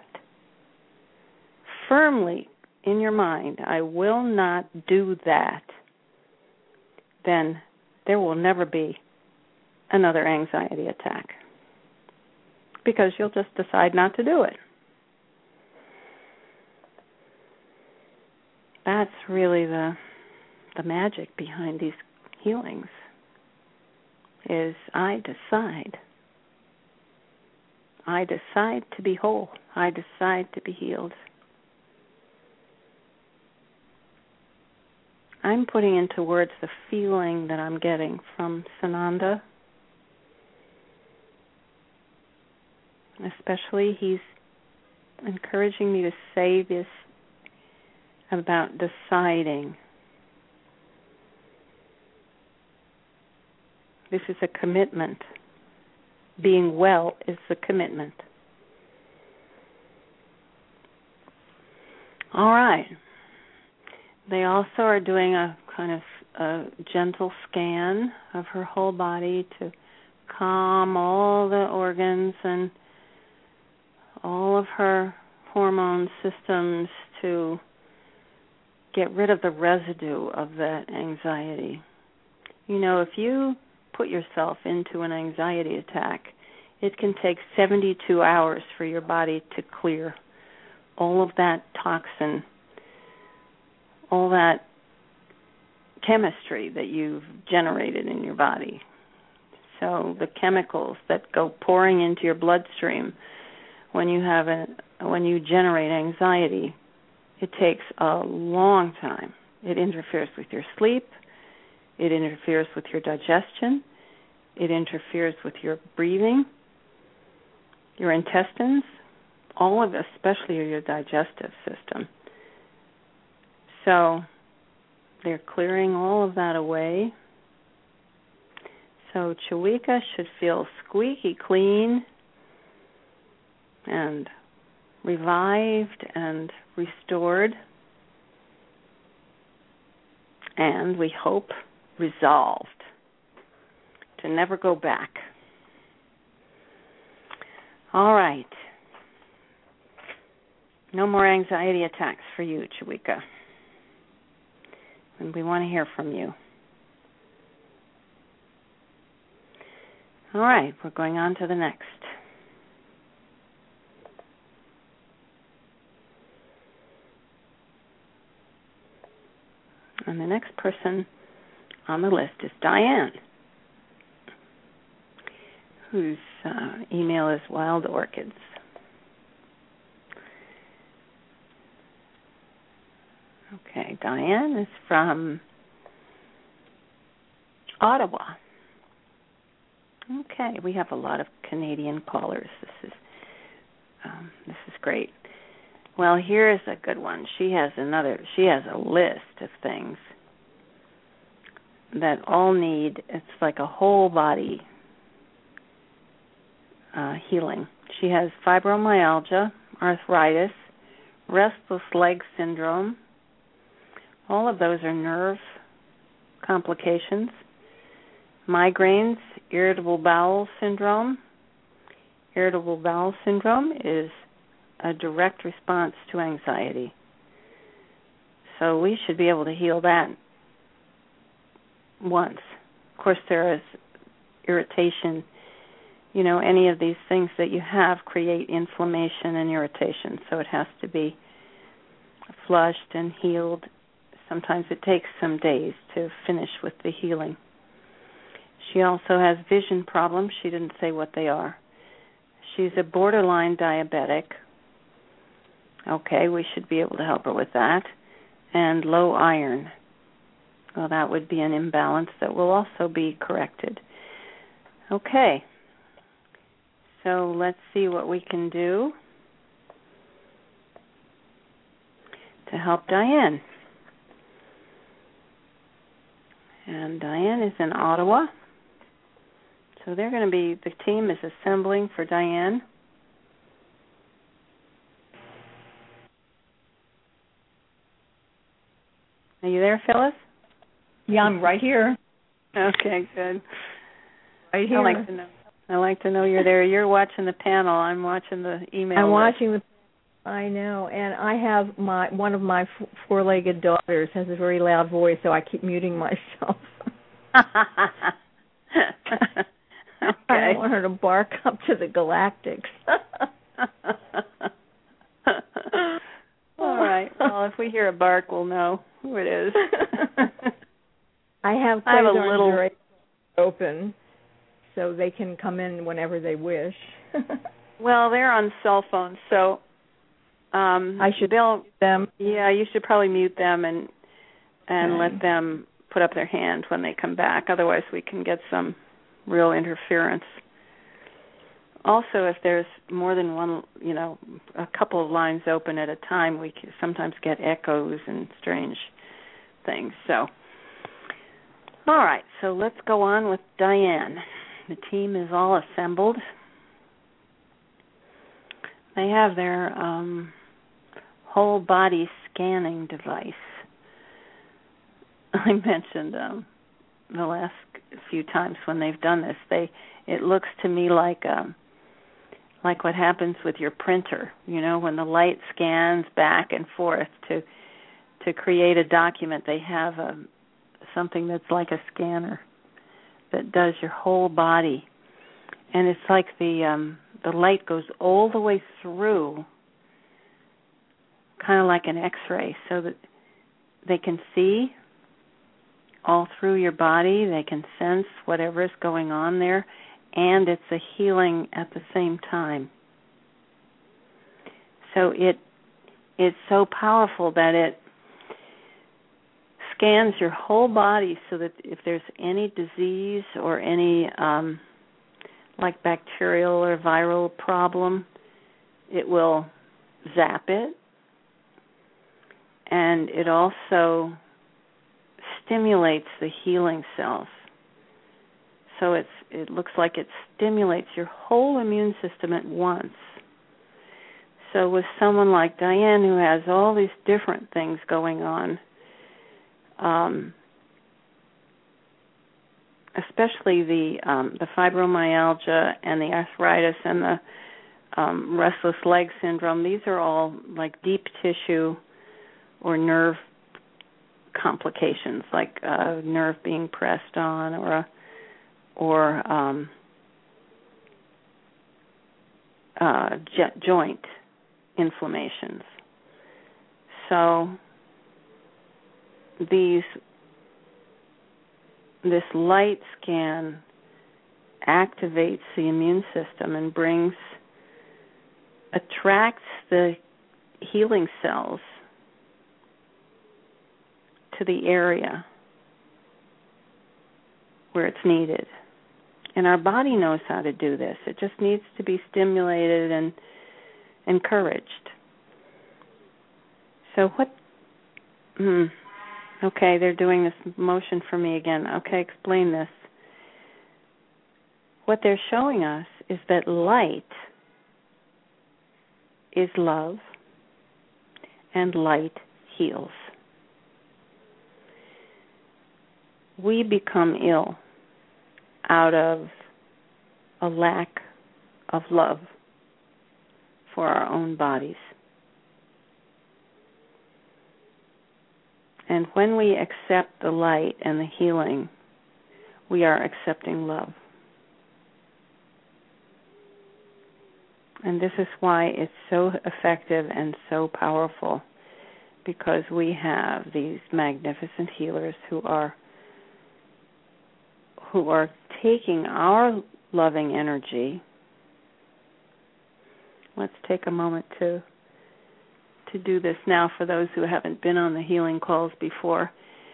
firmly in your mind, I will not do that, then there will never be another anxiety attack because you'll just decide not to do it. That's really the the magic behind these healings is I decide. I decide to be whole. I decide to be healed. I'm putting into words the feeling that I'm getting from Sananda. Especially he's encouraging me to say this about deciding. This is a commitment. Being well is a commitment. All right. they also are doing a kind of a gentle scan of her whole body to calm all the organs and all of her hormone systems to get rid of the residue of that anxiety. You know, if you put yourself into an anxiety attack, it can take seventy-two hours for your body to clear all of that toxin, all that chemistry that you've generated in your body. So the chemicals that go pouring into your bloodstream when you have a when you generate anxiety, it takes a long time. It interferes with your sleep. It interferes with your digestion. It interferes with your breathing, your intestines, all of it, especially your digestive system. So they're clearing all of that away. So Chawika should feel squeaky clean and revived and restored, and we hope resolved to never go back. All right. No more anxiety attacks for you, Chawika. And we want to hear from you. All right, we're going on to the next. And the next person on the list is Diane, whose uh, email is Wild Orchids. Okay, Diane is from Ottawa. Okay, we have a lot of Canadian callers. This is um, this is great. Well, here is a good one. She has another. She has a list of things that all need. It's like a whole body uh, healing. She has fibromyalgia, arthritis, restless leg syndrome. All of those are nerve complications. Migraines, irritable bowel syndrome. Irritable bowel syndrome is a direct response to anxiety. So we should be able to heal that once. Of course, there is irritation. You know, any of these things that you have create inflammation and irritation, so it has to be flushed and healed. Sometimes it takes some days to finish with the healing. She also has vision problems. She didn't say what they are. She's a borderline diabetic. Okay, we should be able to help her with that. And low iron. Well, that would be an imbalance that will also be corrected. Okay. So let's see what we can do to help Diane. And Diane is in Ottawa. So they're going to be, the team is assembling for Diane. Are you there, Phyllis? Yeah, I'm right here. Okay, good. Right here. I like to know. I like to know you're there. You're watching the panel. I'm watching the email. I'm list. watching the. I know, and I have my one of my f- four-legged daughters has a very loud voice, so I keep muting myself. Okay. I don't want her to bark up to the galactics. All right. Well, if we hear a bark, we'll know who it is. I have I have a little open, so they can come in whenever they wish. Well, they're on cell phones, so um, I should they'll them. Yeah, you should probably mute them and and okay. let them put up their hand when they come back. Otherwise, we can get some real interference. Also, if there's more than one, you know, a couple of lines open at a time, we can sometimes get echoes and strange things. So, all right, so let's go on with Diane. The team is all assembled. They have their um, whole body scanning device. I mentioned um, the last few times when they've done this, they it looks to me like um, like what happens with your printer. You know, when the light scans back and forth to to create a document, they have a, something that's like a scanner that does your whole body, and it's like the um, the light goes all the way through, kind of like an X-ray, so that they can see all through your body. They can sense whatever is going on there, and it's a healing at the same time. So it it's so powerful that it scans your whole body, so that if there's any disease or any um, like bacterial or viral problem, it will zap it. And it also stimulates the healing cells. So it's it looks like it stimulates your whole immune system at once. So with someone like Diane, who has all these different things going on, um, especially the um, the fibromyalgia and the arthritis and the um, restless leg syndrome, these are all like deep tissue or nerve complications, like a nerve being pressed on, or a, or um, uh, jo- joint inflammations. So these this light scan activates the immune system and brings attracts the healing cells to the area where it's needed. And our body knows how to do this. It just needs to be stimulated and encouraged. So what, hmm, okay, they're doing this motion for me again. Okay, explain this. What they're showing us is that light is love, and light heals. We become ill out of a lack of love for our own bodies. And when we accept the light and the healing, we are accepting love. And this is why it's so effective and so powerful, because we have these magnificent healers who are who are taking our loving energy. Let's take a moment to to do this now for those who haven't been on the healing calls before.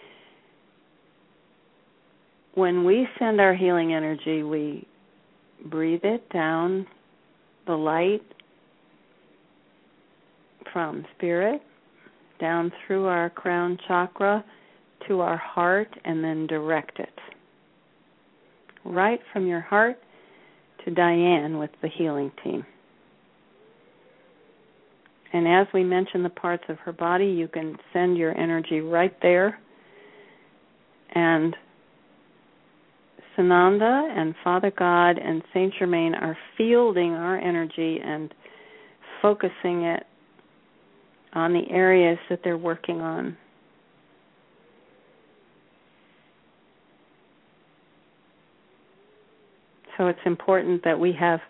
When we send our healing energy, we breathe it down the light from spirit down through our crown chakra to our heart, and then direct it right from your heart to Diane with the healing team. And as we mention the parts of her body, you can send your energy right there. And Sananda and Father God and Saint Germain are fielding our energy and focusing it on the areas that they're working on. So it's important that we have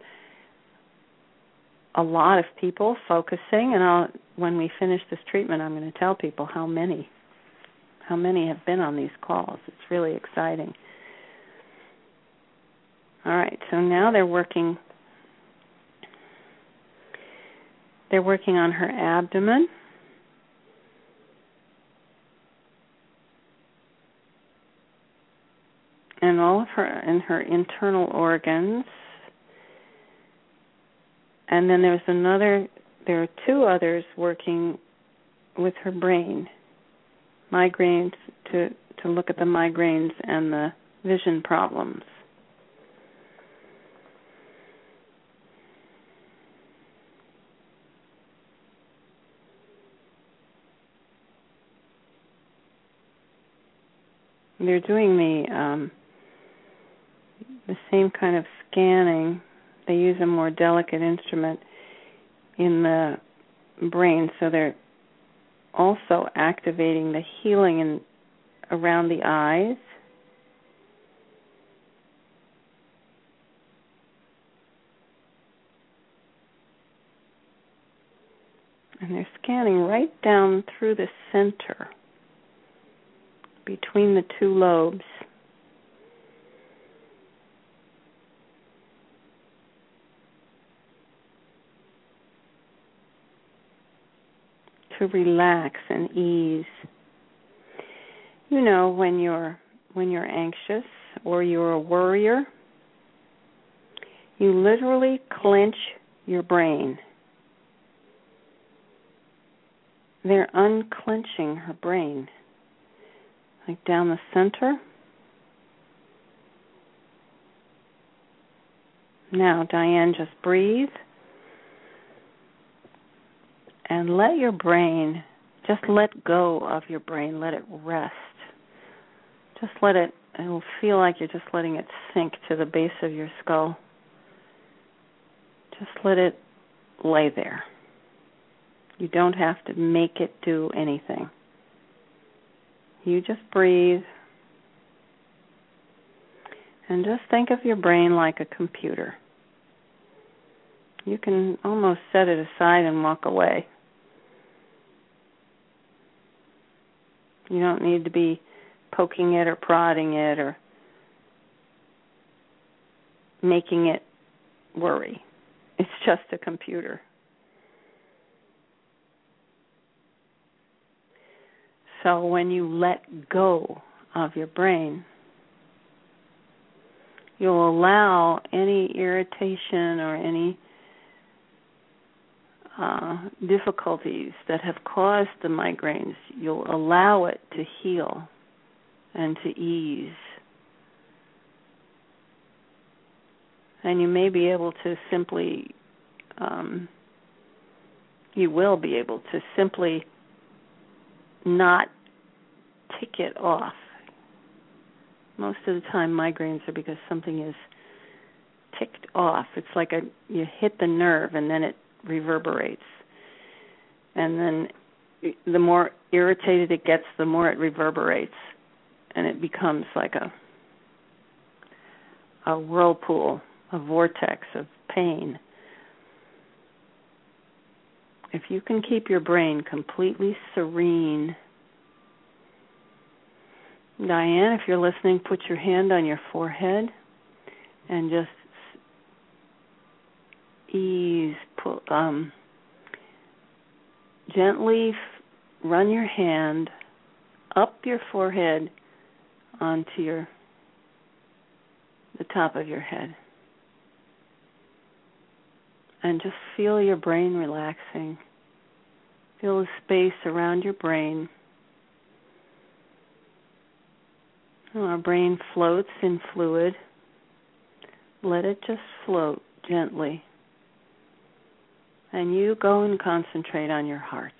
a lot of people focusing, and I'll, when we finish this treatment, I'm going to tell people how many, how many have been on these calls. It's really exciting. All right, so now they're working. They're working on her abdomen. And all of her and her internal organs. And then there's another, there are two others working with her brain, migraines, to, to look at the migraines and the vision problems. they're doing the um, the same kind of scanning. They use a more delicate instrument in the brain, so they're also activating the healing in, around the eyes. And they're scanning right down through the center, between the two lobes. To relax and ease. You know, when you're when you're anxious or you're a worrier, you literally clench your brain. They're unclenching her brain. Like down the center. Now, Diane, just breathe. And let your brain, just let go of your brain. Let it rest. Just let it, it will feel like you're just letting it sink to the base of your skull. Just let it lay there. You don't have to make it do anything. You just breathe. And just think of your brain like a computer. You can almost set it aside and walk away. You don't need to be poking it or prodding it or making it worry. It's just a computer. So when you let go of your brain, you'll allow any irritation or any uh, difficulties that have caused the migraines, you'll allow it to heal and to ease. And you may be able to simply, um, you will be able to simply not tick it off. Most of the time migraines are because something is ticked off. It's like a you hit the nerve and then it reverberates. And then the more irritated it gets, the more it reverberates. And it becomes like a a whirlpool, a vortex of pain. If you can keep your brain completely serene, Diane, if you're listening, put your hand on your forehead and just ease, pull, um, gently f- run your hand up your forehead onto your the top of your head. And just feel your brain relaxing. Feel the space around your brain. Our brain floats in fluid. Let it just float gently. And you go and concentrate on your heart.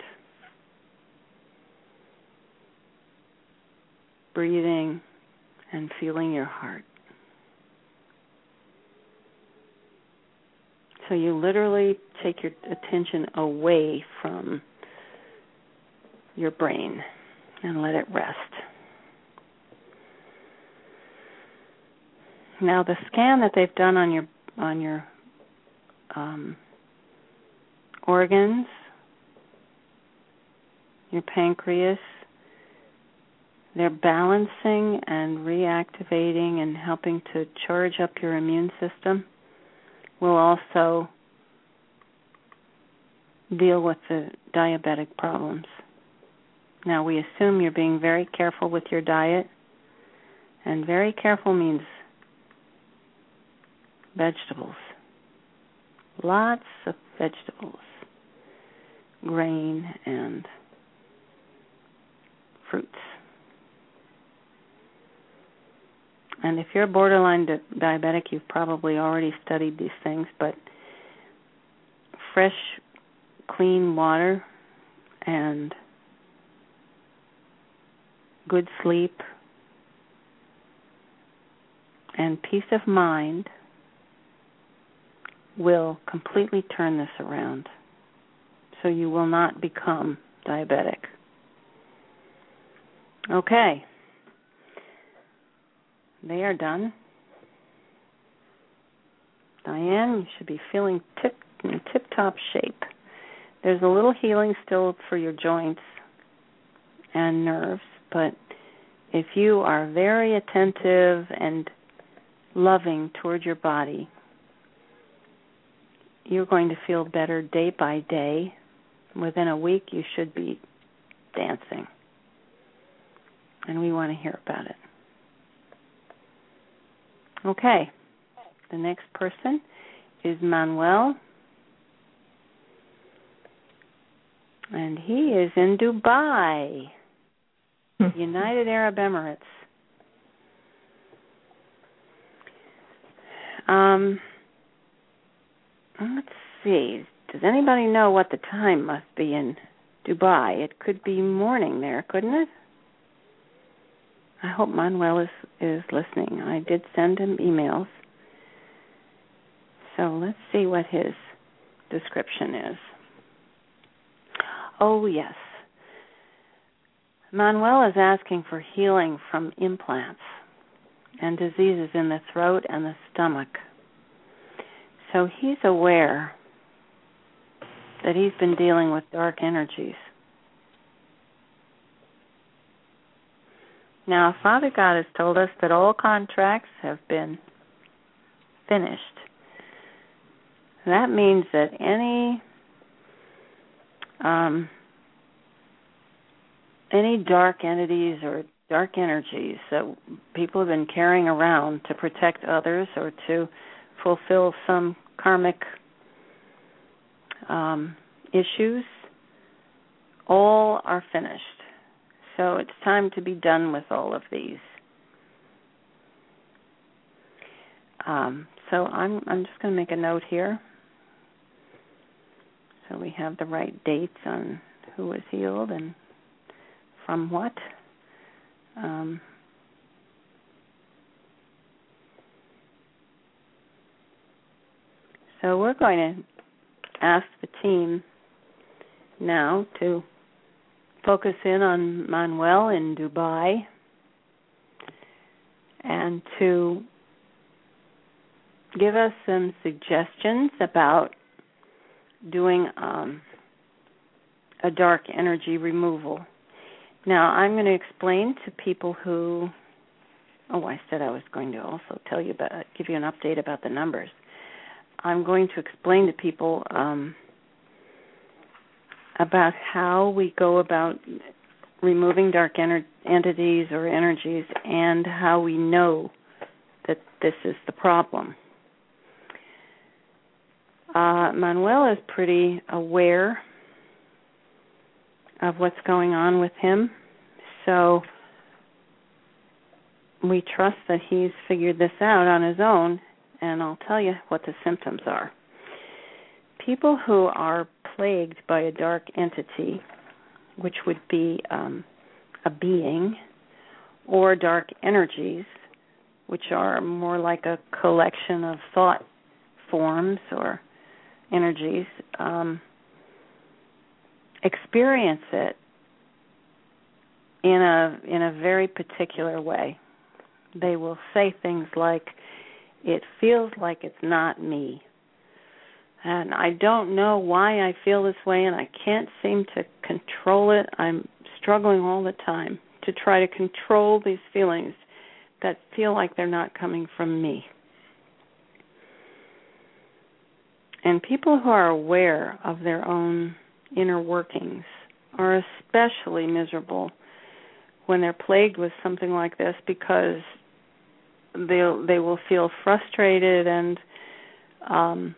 Breathing and feeling your heart. So you literally take your attention away from your brain and let it rest. Now the scan that they've done on your on your um, organs, your pancreas, they're balancing and reactivating and helping to charge up your immune system. Will also deal with the diabetic problems. Now, we assume you're being very careful with your diet, and very careful means vegetables. Lots of vegetables, grain, and fruits. And if you're borderline di- diabetic, you've probably already studied these things, but fresh, clean water and good sleep and peace of mind will completely turn this around. So you will not become diabetic. Okay. They are done. Diane, you should be feeling tip in tip-top shape. There's a little healing still for your joints and nerves, but if you are very attentive and loving toward your body, you're going to feel better day by day. Within a week, you should be dancing. And we want to hear about it. Okay. The next person is Manuel. And he is in Dubai, United Arab Emirates. Um, let's see. Does anybody know what the time must be in Dubai? It could be morning there, couldn't it? I hope Manuel is, is listening. I did send him emails. So let's see what his description is. Oh, yes. Manuel is asking for healing from implants and diseases in the throat and the stomach. So he's aware that he's been dealing with dark energies. Now, Father God has told us that all contracts have been finished. That means that any um, any dark entities or dark energies that people have been carrying around to protect others or to fulfill some karmic um, issues, all are finished. So it's time to be done with all of these. Um, so I'm I'm just going to make a note here, so we have the right dates on who was healed and from what. Um, so we're going to ask the team now to focus in on Manuel in Dubai and to give us some suggestions about doing um, a dark energy removal. Now, I'm going to explain to people who, oh, I said I was going to also tell you about, give you an update about the numbers. I'm going to explain to people um, about how we go about removing dark ener- entities or energies and how we know that this is the problem. Uh, Manuel is pretty aware of what's going on with him, so we trust that he's figured this out on his own, and I'll tell you what the symptoms are. People who are plagued by a dark entity, which would be um, a being, or dark energies, which are more like a collection of thought forms or energies, um, experience it in a in a very particular way. They will say things like, "It feels like it's not me. And I don't know why I feel this way, and I can't seem to control it. I'm struggling all the time to try to control these feelings that feel like they're not coming from me." And people who are aware of their own inner workings are especially miserable when they're plagued with something like this, because they'll they will feel frustrated and um,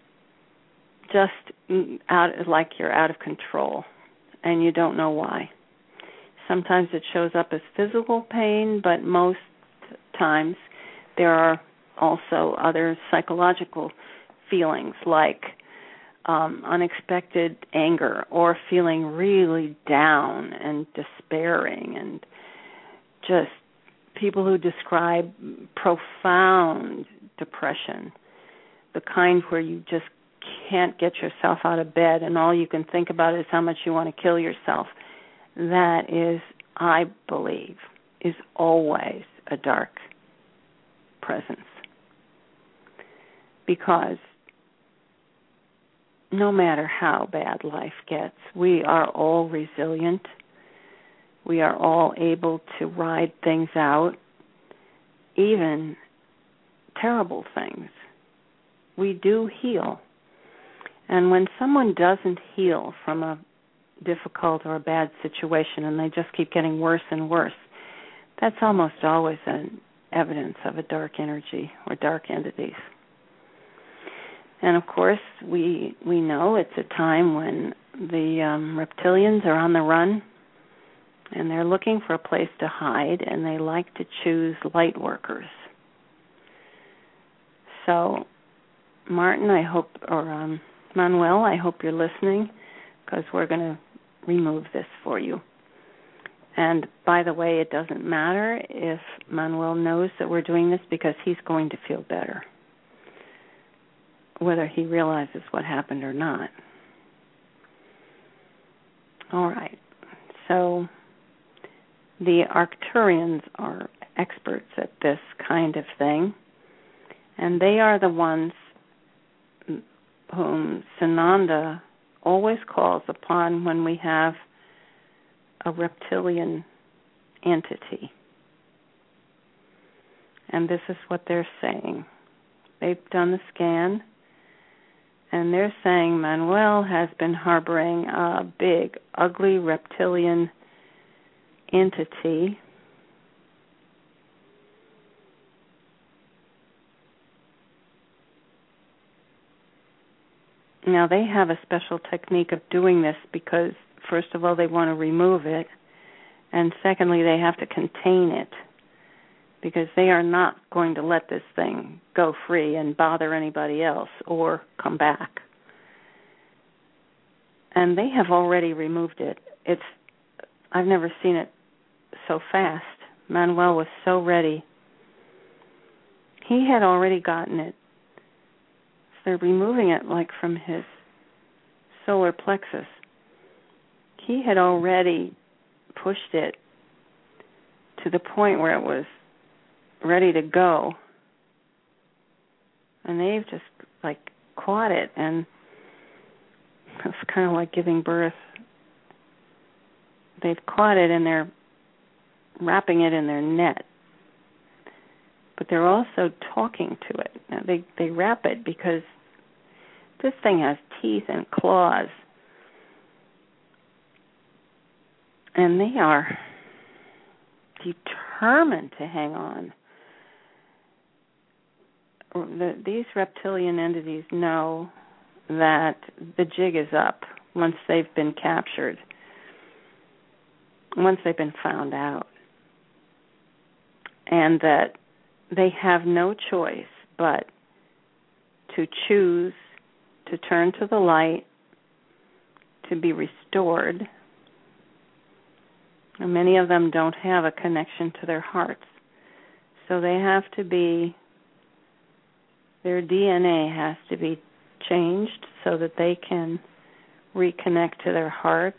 just out like you're out of control, and you don't know why. Sometimes it shows up as physical pain, but most times there are also other psychological feelings like um, unexpected anger or feeling really down and despairing and just people who describe profound depression, the kind where you just can't get yourself out of bed and all you can think about is how much you want to kill yourself, that is, I believe, is always a dark presence. Because no matter how bad life gets, we are all resilient. We are all able to ride things out, even terrible things. We do heal. And when someone doesn't heal from a difficult or a bad situation and they just keep getting worse and worse, that's almost always an evidence of a dark energy or dark entities. And of course, we we know it's a time when the um, reptilians are on the run and they're looking for a place to hide, and they like to choose light workers. So, Martin, I hope, or um, Manuel, I hope you're listening, because we're going to remove this for you. And by the way, it doesn't matter if Manuel knows that we're doing this, because he's going to feel better, whether he realizes what happened or not. All right. So the Arcturians are experts at this kind of thing, and they are the ones whom Sananda always calls upon when we have a reptilian entity. And this is what they're saying. They've done the scan, and they're saying Manuel has been harboring a big, ugly reptilian entity. Now, they have a special technique of doing this because, first of all, they want to remove it, and secondly, they have to contain it, because they are not going to let this thing go free and bother anybody else or come back. And they have already removed it. It's I've never seen it so fast. Manuel was so ready. He had already gotten it. So they're removing it like from his solar plexus. He had already pushed it to the point where it was ready to go. And they've just, like, caught it, and it's kind of like giving birth. They've caught it, and they're wrapping it in their net. But they're also talking to it. Now, they, they wrap it because this thing has teeth and claws. And they are determined to hang on. The, these reptilian entities know that the jig is up once they've been captured, once they've been found out, and that they have no choice but to choose to turn to the light, to be restored. And many of them don't have a connection to their hearts, so they have to be, their D N A has to be changed so that they can reconnect to their hearts.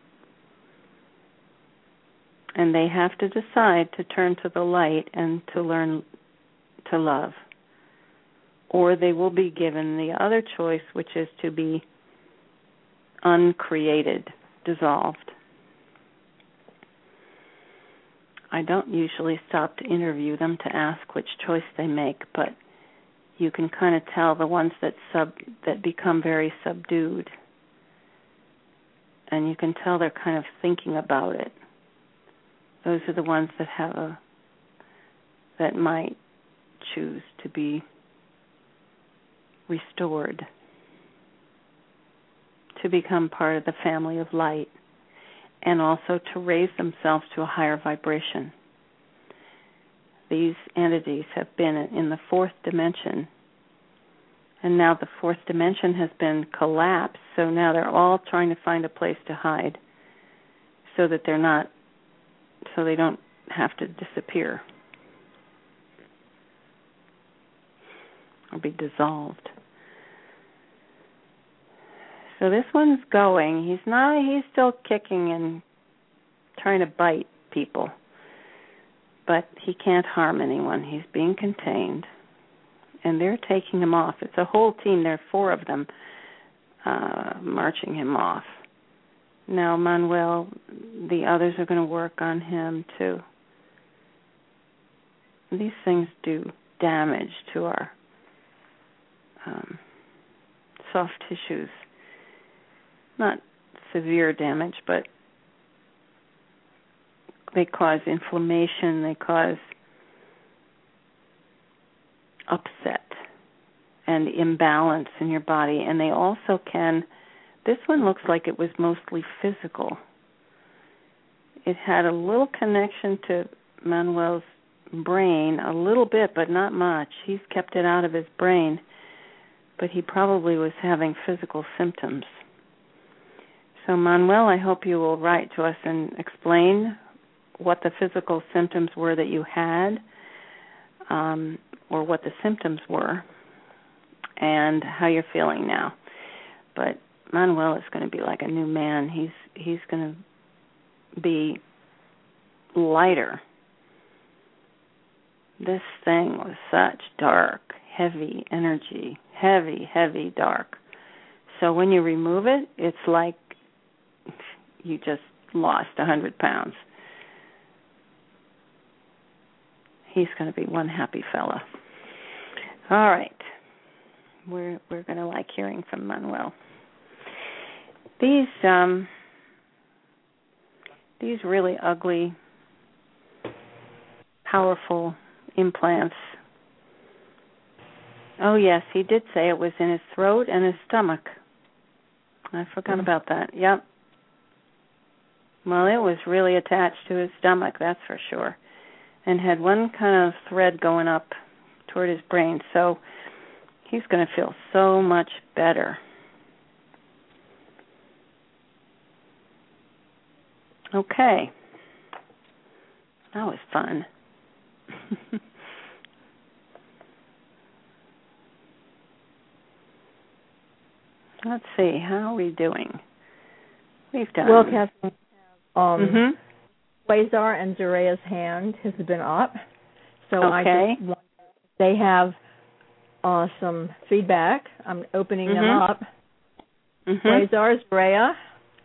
And they have to decide to turn to the light and to learn to love. Or they will be given the other choice, which is to be uncreated, dissolved. I don't usually stop to interview them to ask which choice they make, but you can kind of tell the ones that sub that become very subdued. And you can tell they're kind of thinking about it. Those are the ones that have a that might choose to be restored, to become part of the family of light, and also to raise themselves to a higher vibration. These entities have been in the fourth dimension, and now the fourth dimension has been collapsed, so now they're all trying to find a place to hide so that they're not, so they don't have to disappear. or be dissolved. So this one's going. He's not, he's still kicking and trying to bite people, but he can't harm anyone. He's being contained, and they're taking him off. It's a whole team. There are four of them uh, marching him off. Now, Manuel, the others are going to work on him, too. These things do damage to our um, soft tissues. Not severe damage, but they cause inflammation, they cause upset and imbalance in your body, and they also can, this one looks like it was mostly physical. It had a little connection to Manuel's brain, a little bit, but not much. He's kept it out of his brain, but he probably was having physical symptoms. So, Manuel, I hope you will write to us and explain what the physical symptoms were that you had, um, or what the symptoms were, and how you're feeling now. But Manuel is going to be like a new man. He's he's going to be lighter. This thing was such dark, heavy energy, heavy, heavy dark. So when you remove it, it's like you just lost a hundred pounds. He's going to be one happy fella. All right. We're we're going to like hearing from Manuel. These um these really ugly, powerful implants. Oh yes, he did say it was in his throat and his stomach. I forgot mm-hmm. about that. Yep. Well, it was really attached to his stomach, that's for sure, and had one kind of thread going up toward his brain. So he's going to feel so much better. Okay. That was fun. Let's see, how are we doing? We've done... Well, Catherine, um, mm-hmm. Quasar and Zoraya's hand has been up. So okay. I just want, they have uh, some feedback. I'm opening mm-hmm. them up. Mm-hmm. Quasar, Zoraya.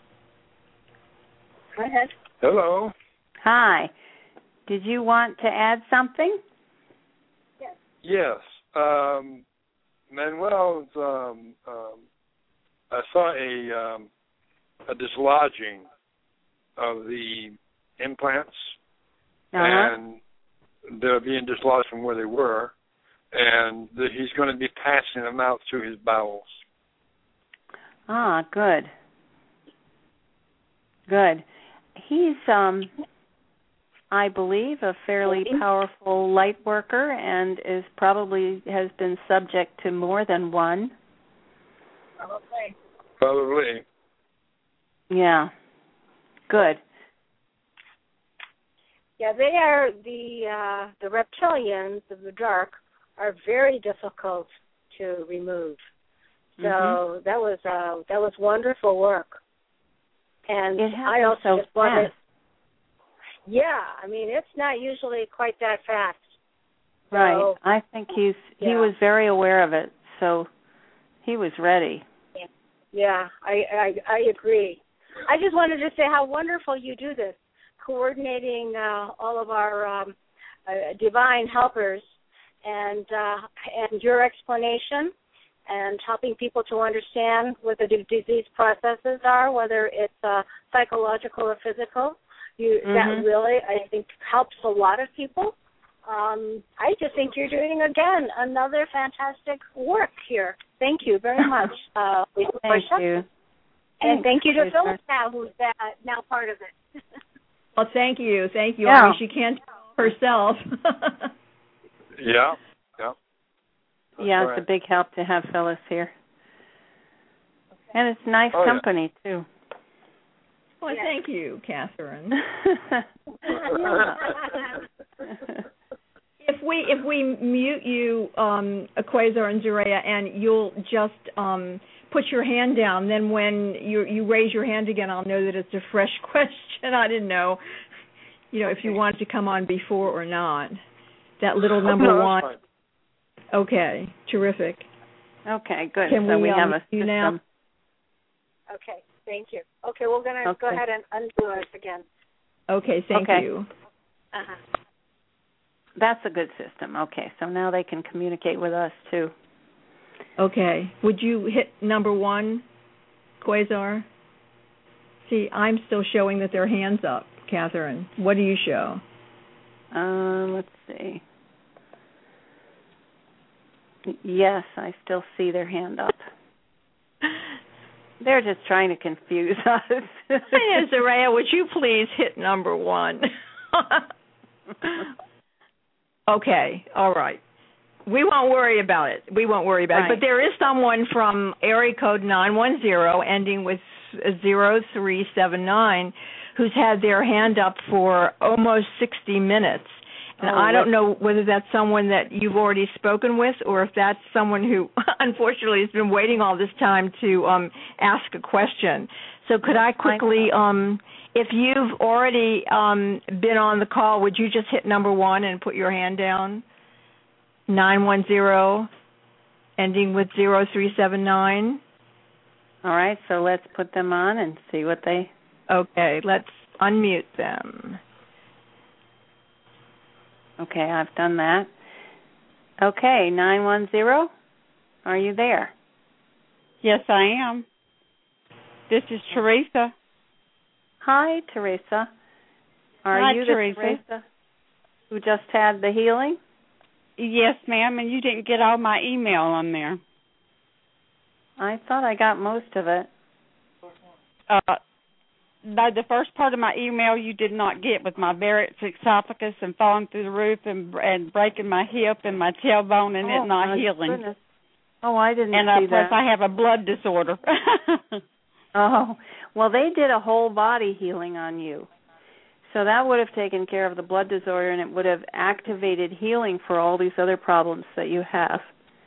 Go ahead. Hello. Hi. Did you want to add something? Yes. Yes. Um, Manuel's, um, um, I saw a, um, a dislodging of the implants, uh-huh. and they're being dislodged from where they were, and that he's going to be passing them out through his bowels. Ah, good. Good. He's, um, I believe, a fairly powerful light worker and is probably has been subject to more than one. Probably. Probably. Yeah. Good. Yeah, they are the uh, the reptilians of the dark are very difficult to remove. So mm-hmm. that was uh, that was wonderful work. And it I also so just wanted. Fast. Yeah, I mean it's not usually quite that fast. Right. So, I think he's yeah. he was very aware of it, so he was ready. Yeah, yeah I, I I agree. I just wanted to say how wonderful you do this, coordinating uh, all of our um, uh, divine helpers and uh, and your explanation and helping people to understand what the disease processes are, whether it's uh, psychological or physical. You, mm-hmm. That really, I think, helps a lot of people. Um, I just think you're doing, again, another fantastic work here. Thank you very much. Uh, thank Portia. you. And Thanks, thank you to Lisa. Phyllis now, who's uh, now part of it. Well, thank you. Thank you. Yeah. I mean, she can't herself. yeah. Yeah. That's yeah, right. it's a big help to have Phyllis here. And it's nice oh, company, yeah. too. Well, yes. thank you, Catherine. If we if we mute you, um, Quasar and Zaria, and you'll just um, put your hand down. Then when you you raise your hand again, I'll know that it's a fresh question. I didn't know, you know, if you wanted to come on before or not. That little number oh, no, one. fine. Okay, terrific. Okay, good. Can so we, we um, have a you system. now? Okay, thank you. Okay, we're going to Okay. go ahead and undo us again. Okay, thank Okay. you. Uh-huh. That's a good system. Okay, so now they can communicate with us too. Okay. Would you hit number one, Quasar? See, I'm still showing that their hands up, Catherine. What do you show? Um, let's see. Yes, I still see their hand up. They're just trying to confuse us. Hey, Zaria, would you please hit number one? Okay, all right. We won't worry about it. We won't worry about right. it. But there is someone from area code nine one zero ending with zero three seven nine who's had their hand up for almost sixty minutes. And oh, I don't know whether that's someone that you've already spoken with or if that's someone who, unfortunately, has been waiting all this time to um, ask a question. So could I quickly, um, if you've already um, been on the call, would you just hit number one and put your hand down? nine one zero, ending with zero three seven nine. All right, so let's put them on and see what they... Okay, let's unmute them. Okay, I've done that. Okay, nine one zero, are you there? Yes, I am. This is Teresa. Hi, Teresa. Are Hi, you the Teresa. Teresa who just had the healing? Yes, ma'am, and you didn't get all my email on there. I thought I got most of it. Uh, no, the first part of my email you did not get with my Barrett's esophagus and falling through the roof and and breaking my hip and my tailbone and oh, it not my healing. Goodness. Oh, I didn't and, see uh, plus that. I have a blood disorder. Oh, well, they did a whole body healing on you. So that would have taken care of the blood disorder, and it would have activated healing for all these other problems that you have.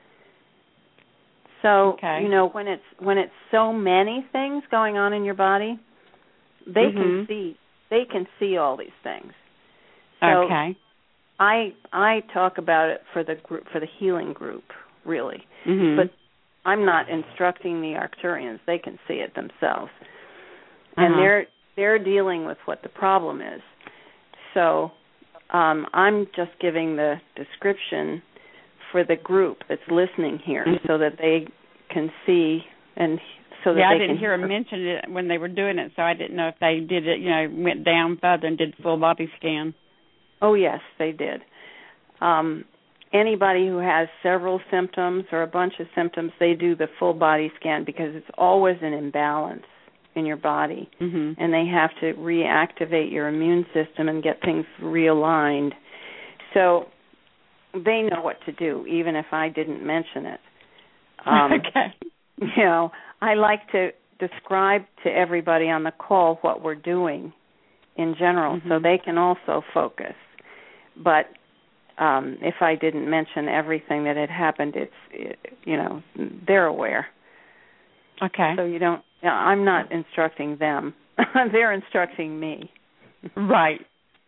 So, okay. you know, when it's when it's so many things going on in your body, they mm-hmm. can see they can see all these things. So okay. I I talk about it for the group for the healing group, really. Mm-hmm. But I'm not instructing the Arcturians. They can see it themselves. Uh-huh. And they're they're dealing with what the problem is. So um, I'm just giving the description for the group that's listening here, mm-hmm. so that they can see and so that yeah, they I didn't can hear them mention it when they were doing it, so I didn't know if they did it. You know, went down further and did full body scan. Oh yes, they did. Um, anybody who has several symptoms or a bunch of symptoms, they do the full body scan because it's always an imbalance in your body, mm-hmm. and they have to reactivate your immune system and get things realigned. So they know what to do, even if I didn't mention it. Um, okay. You know, I like to describe to everybody on the call what we're doing in general, mm-hmm. so they can also focus. But um, if I didn't mention everything that had happened, it's it, you know they're aware. Okay. So you don't. You know, I'm not instructing them; they're instructing me. Right.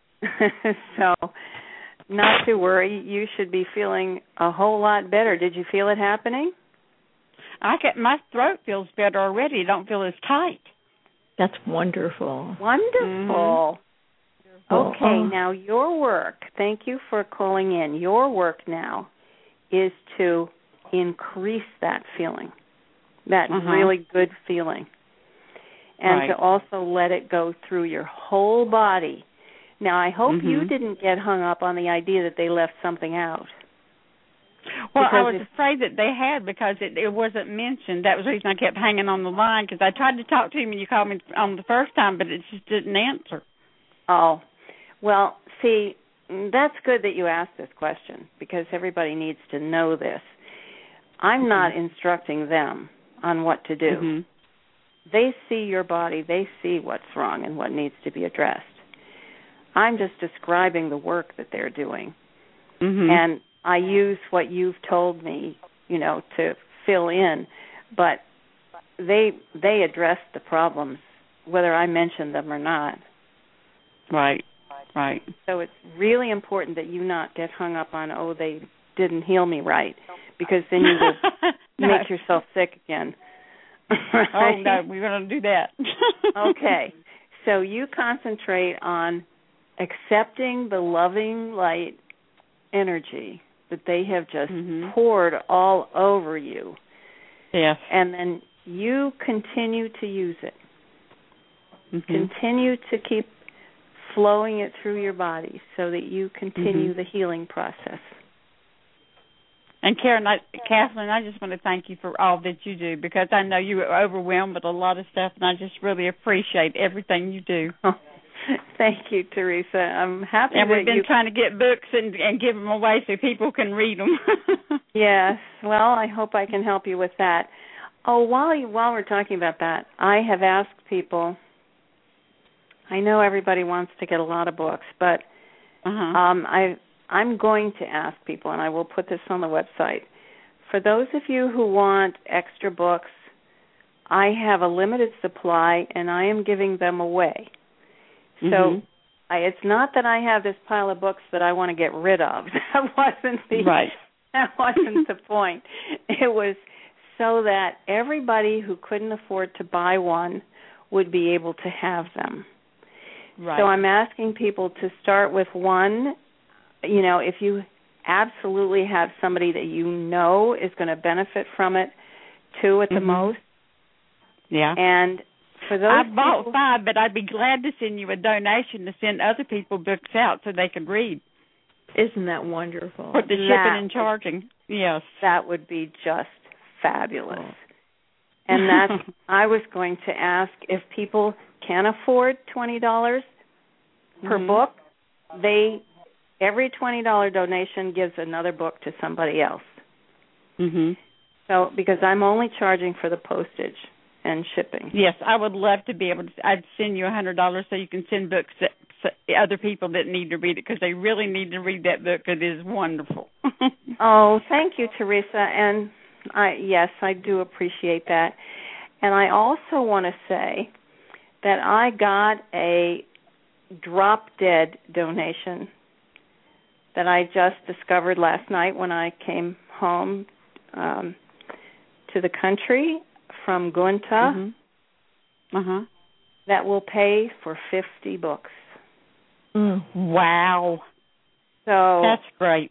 So, not to worry. You should be feeling a whole lot better. Did you feel it happening? I get my throat feels better already. I don't feel as tight. That's wonderful. Wonderful. Mm-hmm. Okay, oh. now your work, thank you for calling in. Your work now is to increase that feeling, that uh-huh. really good feeling, and right. to also let it go through your whole body. Now, I hope mm-hmm. you didn't get hung up on the idea that they left something out. Well, because I was if, afraid that they had because it, it wasn't mentioned. That was the reason I kept hanging on the line because I tried to talk to him when you called me on the first time, but it just didn't answer. Oh, well, see, that's good that you asked this question because everybody needs to know this. I'm mm-hmm. not instructing them on what to do. Mm-hmm. They see your body. They see what's wrong and what needs to be addressed. I'm just describing the work that they're doing. Mm-hmm. And I use what you've told me, you know, to fill in, but they they address the problems whether I mention them or not. Right, right. So it's really important that you not get hung up on, oh, they didn't heal me right, because then you will no. make yourself sick again. Right? Oh, no, we're going to do that. Okay. So you concentrate on accepting the loving light energy that they have just mm-hmm. poured all over you. Yes. And then you continue to use it. Mm-hmm. Continue to keep flowing it through your body so that you continue mm-hmm. the healing process. And Karen, I, Kathleen, I just want to thank you for all that you do, because I know you are overwhelmed with a lot of stuff, and I just really appreciate everything you do. Oh, thank you, Teresa. I'm happy and that we've been you... trying to get books and, and give them away so people can read them. Yes. Well, I hope I can help you with that. Oh, while you, while we're talking about that, I have asked people. I know everybody wants to get a lot of books, but uh-huh. um, I. I'm going to ask people, and I will put this on the website. For those of you who want extra books, I have a limited supply, and I am giving them away. So mm-hmm. I, it's not that I have this pile of books that I want to get rid of. That wasn't the right. That wasn't the point. It was so that everybody who couldn't afford to buy one would be able to have them. Right. So I'm asking people to start with one. You know, if you absolutely have somebody that you know is going to benefit from it, two at the mm-hmm. most. Yeah. And for those I bought people, five, but I'd be glad to send you a donation to send other people books out so they can read. Isn't that wonderful? For the shipping that, and charging. Yes. That would be just fabulous. Oh. And that's, I was going to ask if people can afford twenty dollars per mm-hmm. book, they... Every twenty dollars donation gives another book to somebody else. Mhm. So, because I'm only charging for the postage and shipping. Yes, I would love to be able to. I'd send you a hundred dollars so you can send books to, to other people that need to read it, because they really need to read that book. It is wonderful. Oh, thank you, Teresa. And I yes, I do appreciate that. And I also want to say that I got a drop dead donation that I just discovered last night when I came home um, to the country from Gunta. Mm-hmm. Uh-huh. That will pay for fifty books. Mm, wow. So that's great.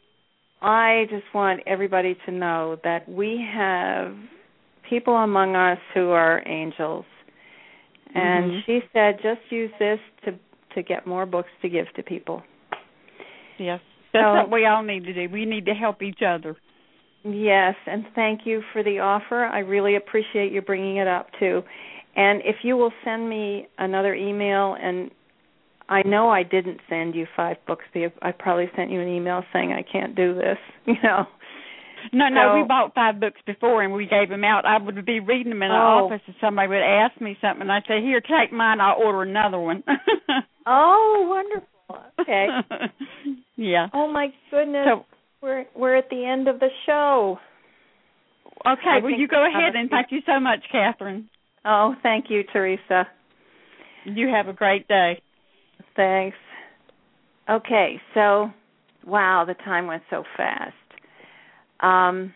I just want everybody to know that we have people among us who are angels. And mm-hmm. she said, just use this to, to get more books to give to people. Yes, that's so, what we all need to do. We need to help each other. Yes, and thank you for the offer. I really appreciate you bringing it up, too. And if you will send me another email, and I know I didn't send you five books. I probably sent you an email saying I can't do this, you know. No, no, so, we bought five books before, and we gave them out. I would be reading them in oh. our office, and somebody would ask me something, and I'd say, here, take mine, I'll order another one. Oh, wonderful. Okay. Yeah. Oh my goodness. So, we're we're at the end of the show. Okay, I well you go ahead and thank you so much, Catherine. Oh, thank you, Teresa. You have a great day. Thanks. Okay, so wow, the time went so fast. Um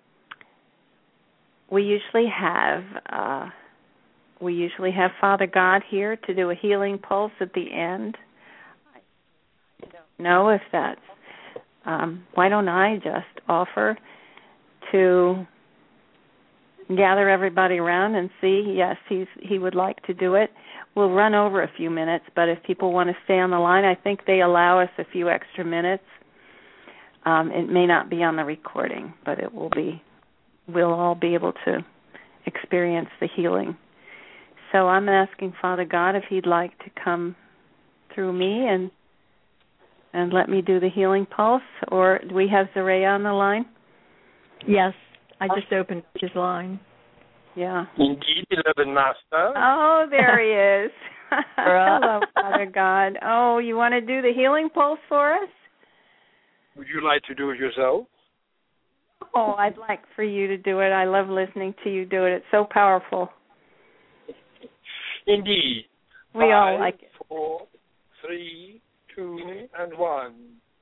we usually have uh we usually have Father God here to do a healing pulse at the end. I don't know if that's Um, why don't I just offer to gather everybody around and see, yes, he's, he would like to do it. We'll run over a few minutes, but if people want to stay on the line, I think they allow us a few extra minutes. Um, it may not be on the recording, but it will be, we'll all be able to experience the healing. So I'm asking Father God if he'd like to come through me and and let me do the healing pulse, or do we have Zaria on the line? Yes, I just opened his line. Yeah. Indeed, beloved Master. Oh, there he is. Hello, Father God. Oh, you want to do the healing pulse for us? Would you like to do it yourself? Oh, I'd like for you to do it. I love listening to you do it. It's so powerful. Indeed. We Five, all like it. Four, three, two, and one.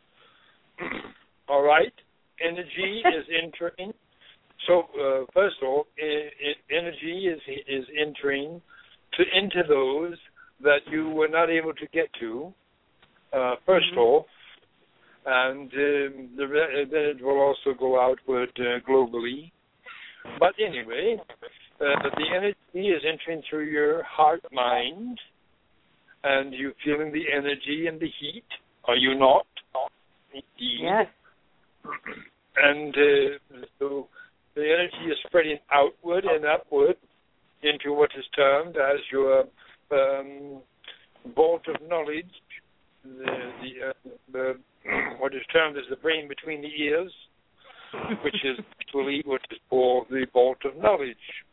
All right. Energy is entering. So, uh, first of all, I- I- energy is is entering to into those that you were not able to get to. Uh, first mm-hmm. of all, and um, the re- then it will also go outward uh, globally. But anyway, uh, the energy is entering through your heart, mind, and you're feeling the energy and the heat. Are you not? Indeed. Yes. And uh, so the energy is spreading outward and upward into what is termed as your um, vault of knowledge, the, the, uh, the what is termed as the brain between the ears, which is actually what is called the vault of knowledge.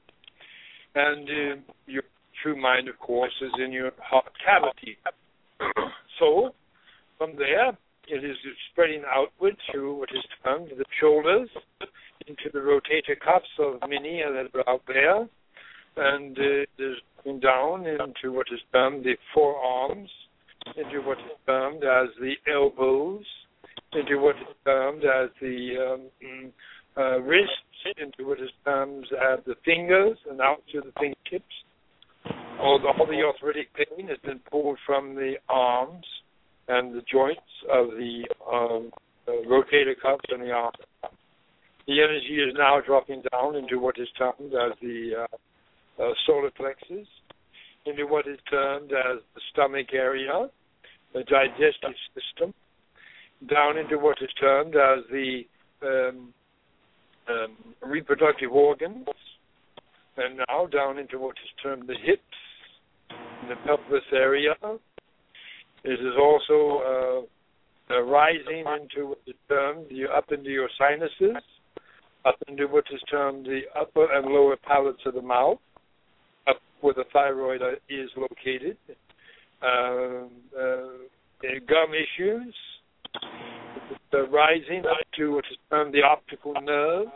And uh, your true mind, of course, is in your heart cavity. So, from there, it is spreading outward through what is termed the shoulders, into the rotator cuffs of many that are out there, and uh, it is going down into what is termed the forearms, into what is termed as the elbows, into what is termed as the um, uh, wrists, into what is termed as the fingers, and out to the fingertips. All the, all the arthritic pain has been pulled from the arms and the joints of the um, uh, rotator cuffs and the arms. The energy is now dropping down into what is termed as the uh, uh, solar plexus, into what is termed as the stomach area, the digestive system, down into what is termed as the um, um, reproductive organs, and now down into what is termed the hips, and the pelvis area. It is also uh, uh, rising into what is termed the, up into your sinuses, up into what is termed the upper and lower palates of the mouth, up where the thyroid is located, uh, uh, gum issues, uh, rising up to what is termed the optical nerves,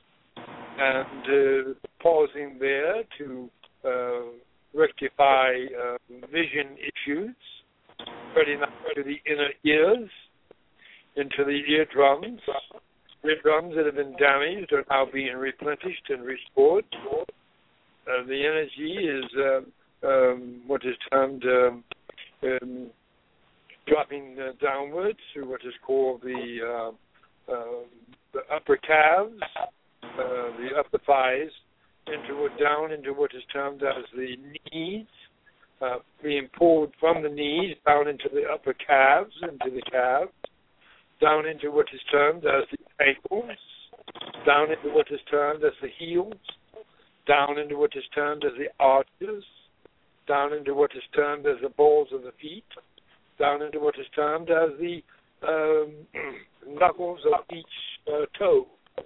and uh, pausing there to uh, rectify uh, vision issues, spreading up to the inner ears, into the eardrums. Eardrums that have been damaged are now being replenished and restored. Uh, the energy is uh, um, what is termed um, um, dropping uh, downwards through what is called the, uh, uh, the upper calves, uh, the upper thighs, into down into what is termed as the knees, uh, being pulled from the knees down into the upper calves, into the calves, down into what is termed as the ankles, down into what is termed as the heels, down into what is termed as the arches, down into what is termed as the balls of the feet, down into what is termed as the um, knuckles of each uh, toe.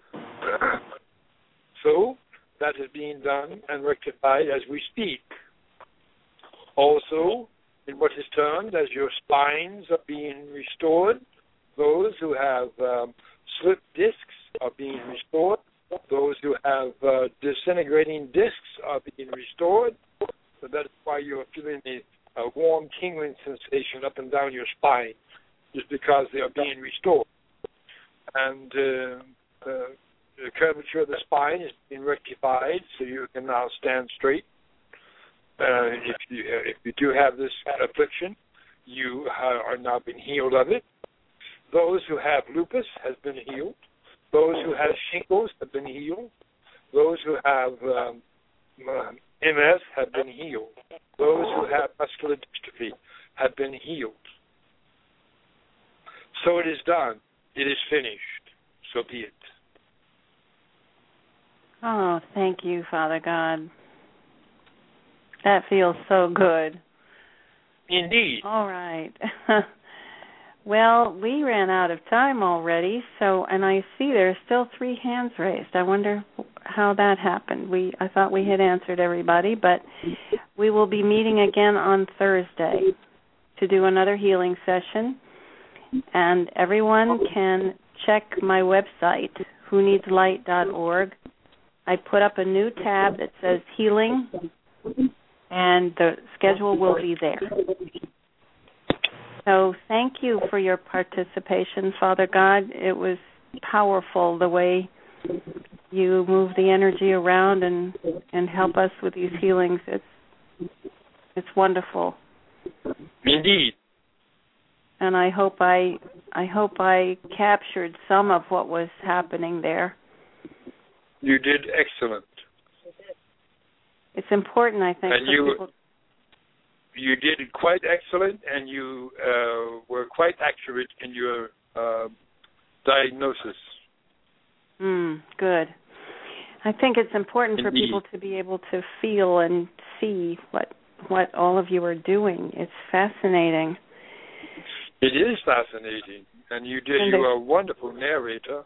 So that is being done and rectified as we speak. Also, in what is termed as your spines are being restored, those who have um, slip discs are being restored. Those who have uh, disintegrating discs are being restored. So that is why you're feeling a, a warm, tingling sensation up and down your spine, just because they are being restored. And uh, uh, the curvature of the spine is being rectified, so you can now stand straight. Uh, if you if you do have this affliction, you are now being healed of it. Those who have lupus has been healed. Those who have shingles have been healed. Those who have um, M S have been healed. Those who have muscular dystrophy have been healed. So it is done. It is finished. So be it. Oh, thank you, Father God. That feels so good. Indeed. All right. Well, we ran out of time already, so and I see there's still three hands raised. I wonder how that happened. We I thought we had answered everybody, but we will be meeting again on Thursday to do another healing session. And everyone can check my website, who needs light dot org. I put up a new tab that says Healing, and the schedule will be there. So thank you for your participation, Father God. It was powerful the way you move the energy around and, and help us with these healings. It's it's wonderful. Indeed. And I hope I I hope I captured some of what was happening there. You did excellent. It's important, I think, and for you, people. You did quite excellent, and you uh, were quite accurate in your uh, diagnosis. Mm, good. I think it's important Indeed. for people to be able to feel and see what what all of you are doing. It's fascinating. It is fascinating, and you did. And you are a wonderful narrator.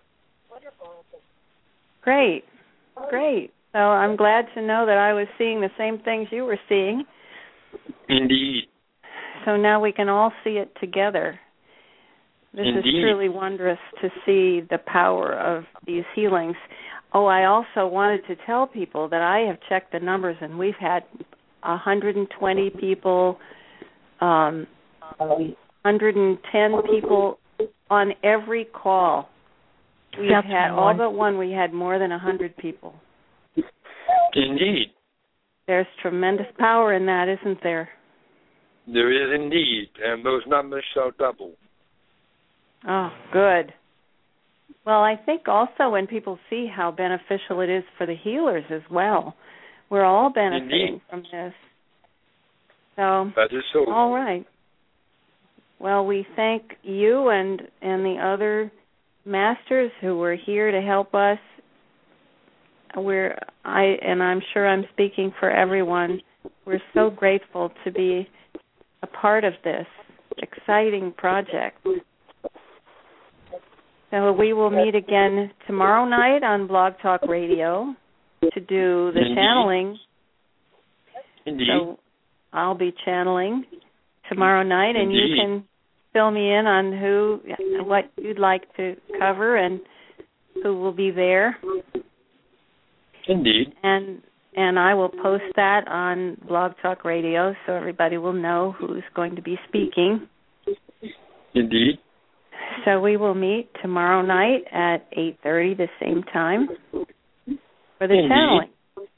Great, great. So I'm glad to know that I was seeing the same things you were seeing. Indeed. So now we can all see it together. This Indeed. is truly wondrous to see the power of these healings. Oh, I also wanted to tell people that I have checked the numbers, and we've had one hundred twenty people, um, one hundred ten people on every call. We've That's had, one. all but one, we had more than one hundred people. Indeed. There's tremendous power in that, isn't there? There is indeed, and those numbers shall double. Oh, good. Well, I think also when people see how beneficial it is for the healers as well, we're all benefiting Indeed. from this. So, that is so. All right. Well, we thank you and, and the other masters who were here to help us. We're I and I'm sure I'm speaking for everyone. We're so grateful to be a part of this exciting project. So we will meet again tomorrow night on Blog Talk Radio to do the Indeed. channeling. Indeed. So I'll be channeling tomorrow night, and Indeed. you can fill me in on who, what you'd like to cover, and who will be there. Indeed. And and I will post that on Blog Talk Radio so everybody will know who's going to be speaking. Indeed. So we will meet tomorrow night at eight thirty, the same time, for the Indeed. channeling.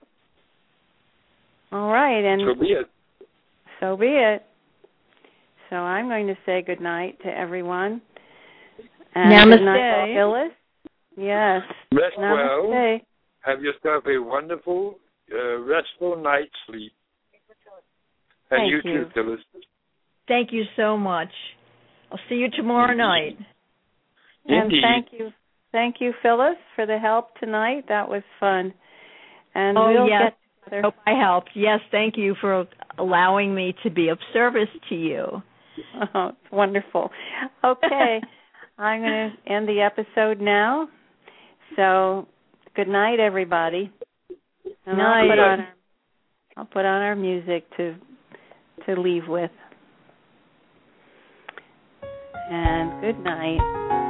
All right, and so be it. So be it. So I'm going to say good night to everyone. And Namaste. Good night, Phyllis. Yes. Rest Namaste. well. Have yourself a wonderful, uh, restful night's sleep. And Thank you, you. too, Phyllis. Thank you so much. I'll see you tomorrow night. And Indeed. thank you, thank you, Phyllis, for the help tonight. That was fun. And Oh, we'll yes. get together. Hope I helped. Yes, thank you for allowing me to be of service to you. Oh, it's wonderful. Okay, I'm going to end the episode now. So, good night, everybody. And Night. I'll put on our, I'll put on our music to to leave with. And good night.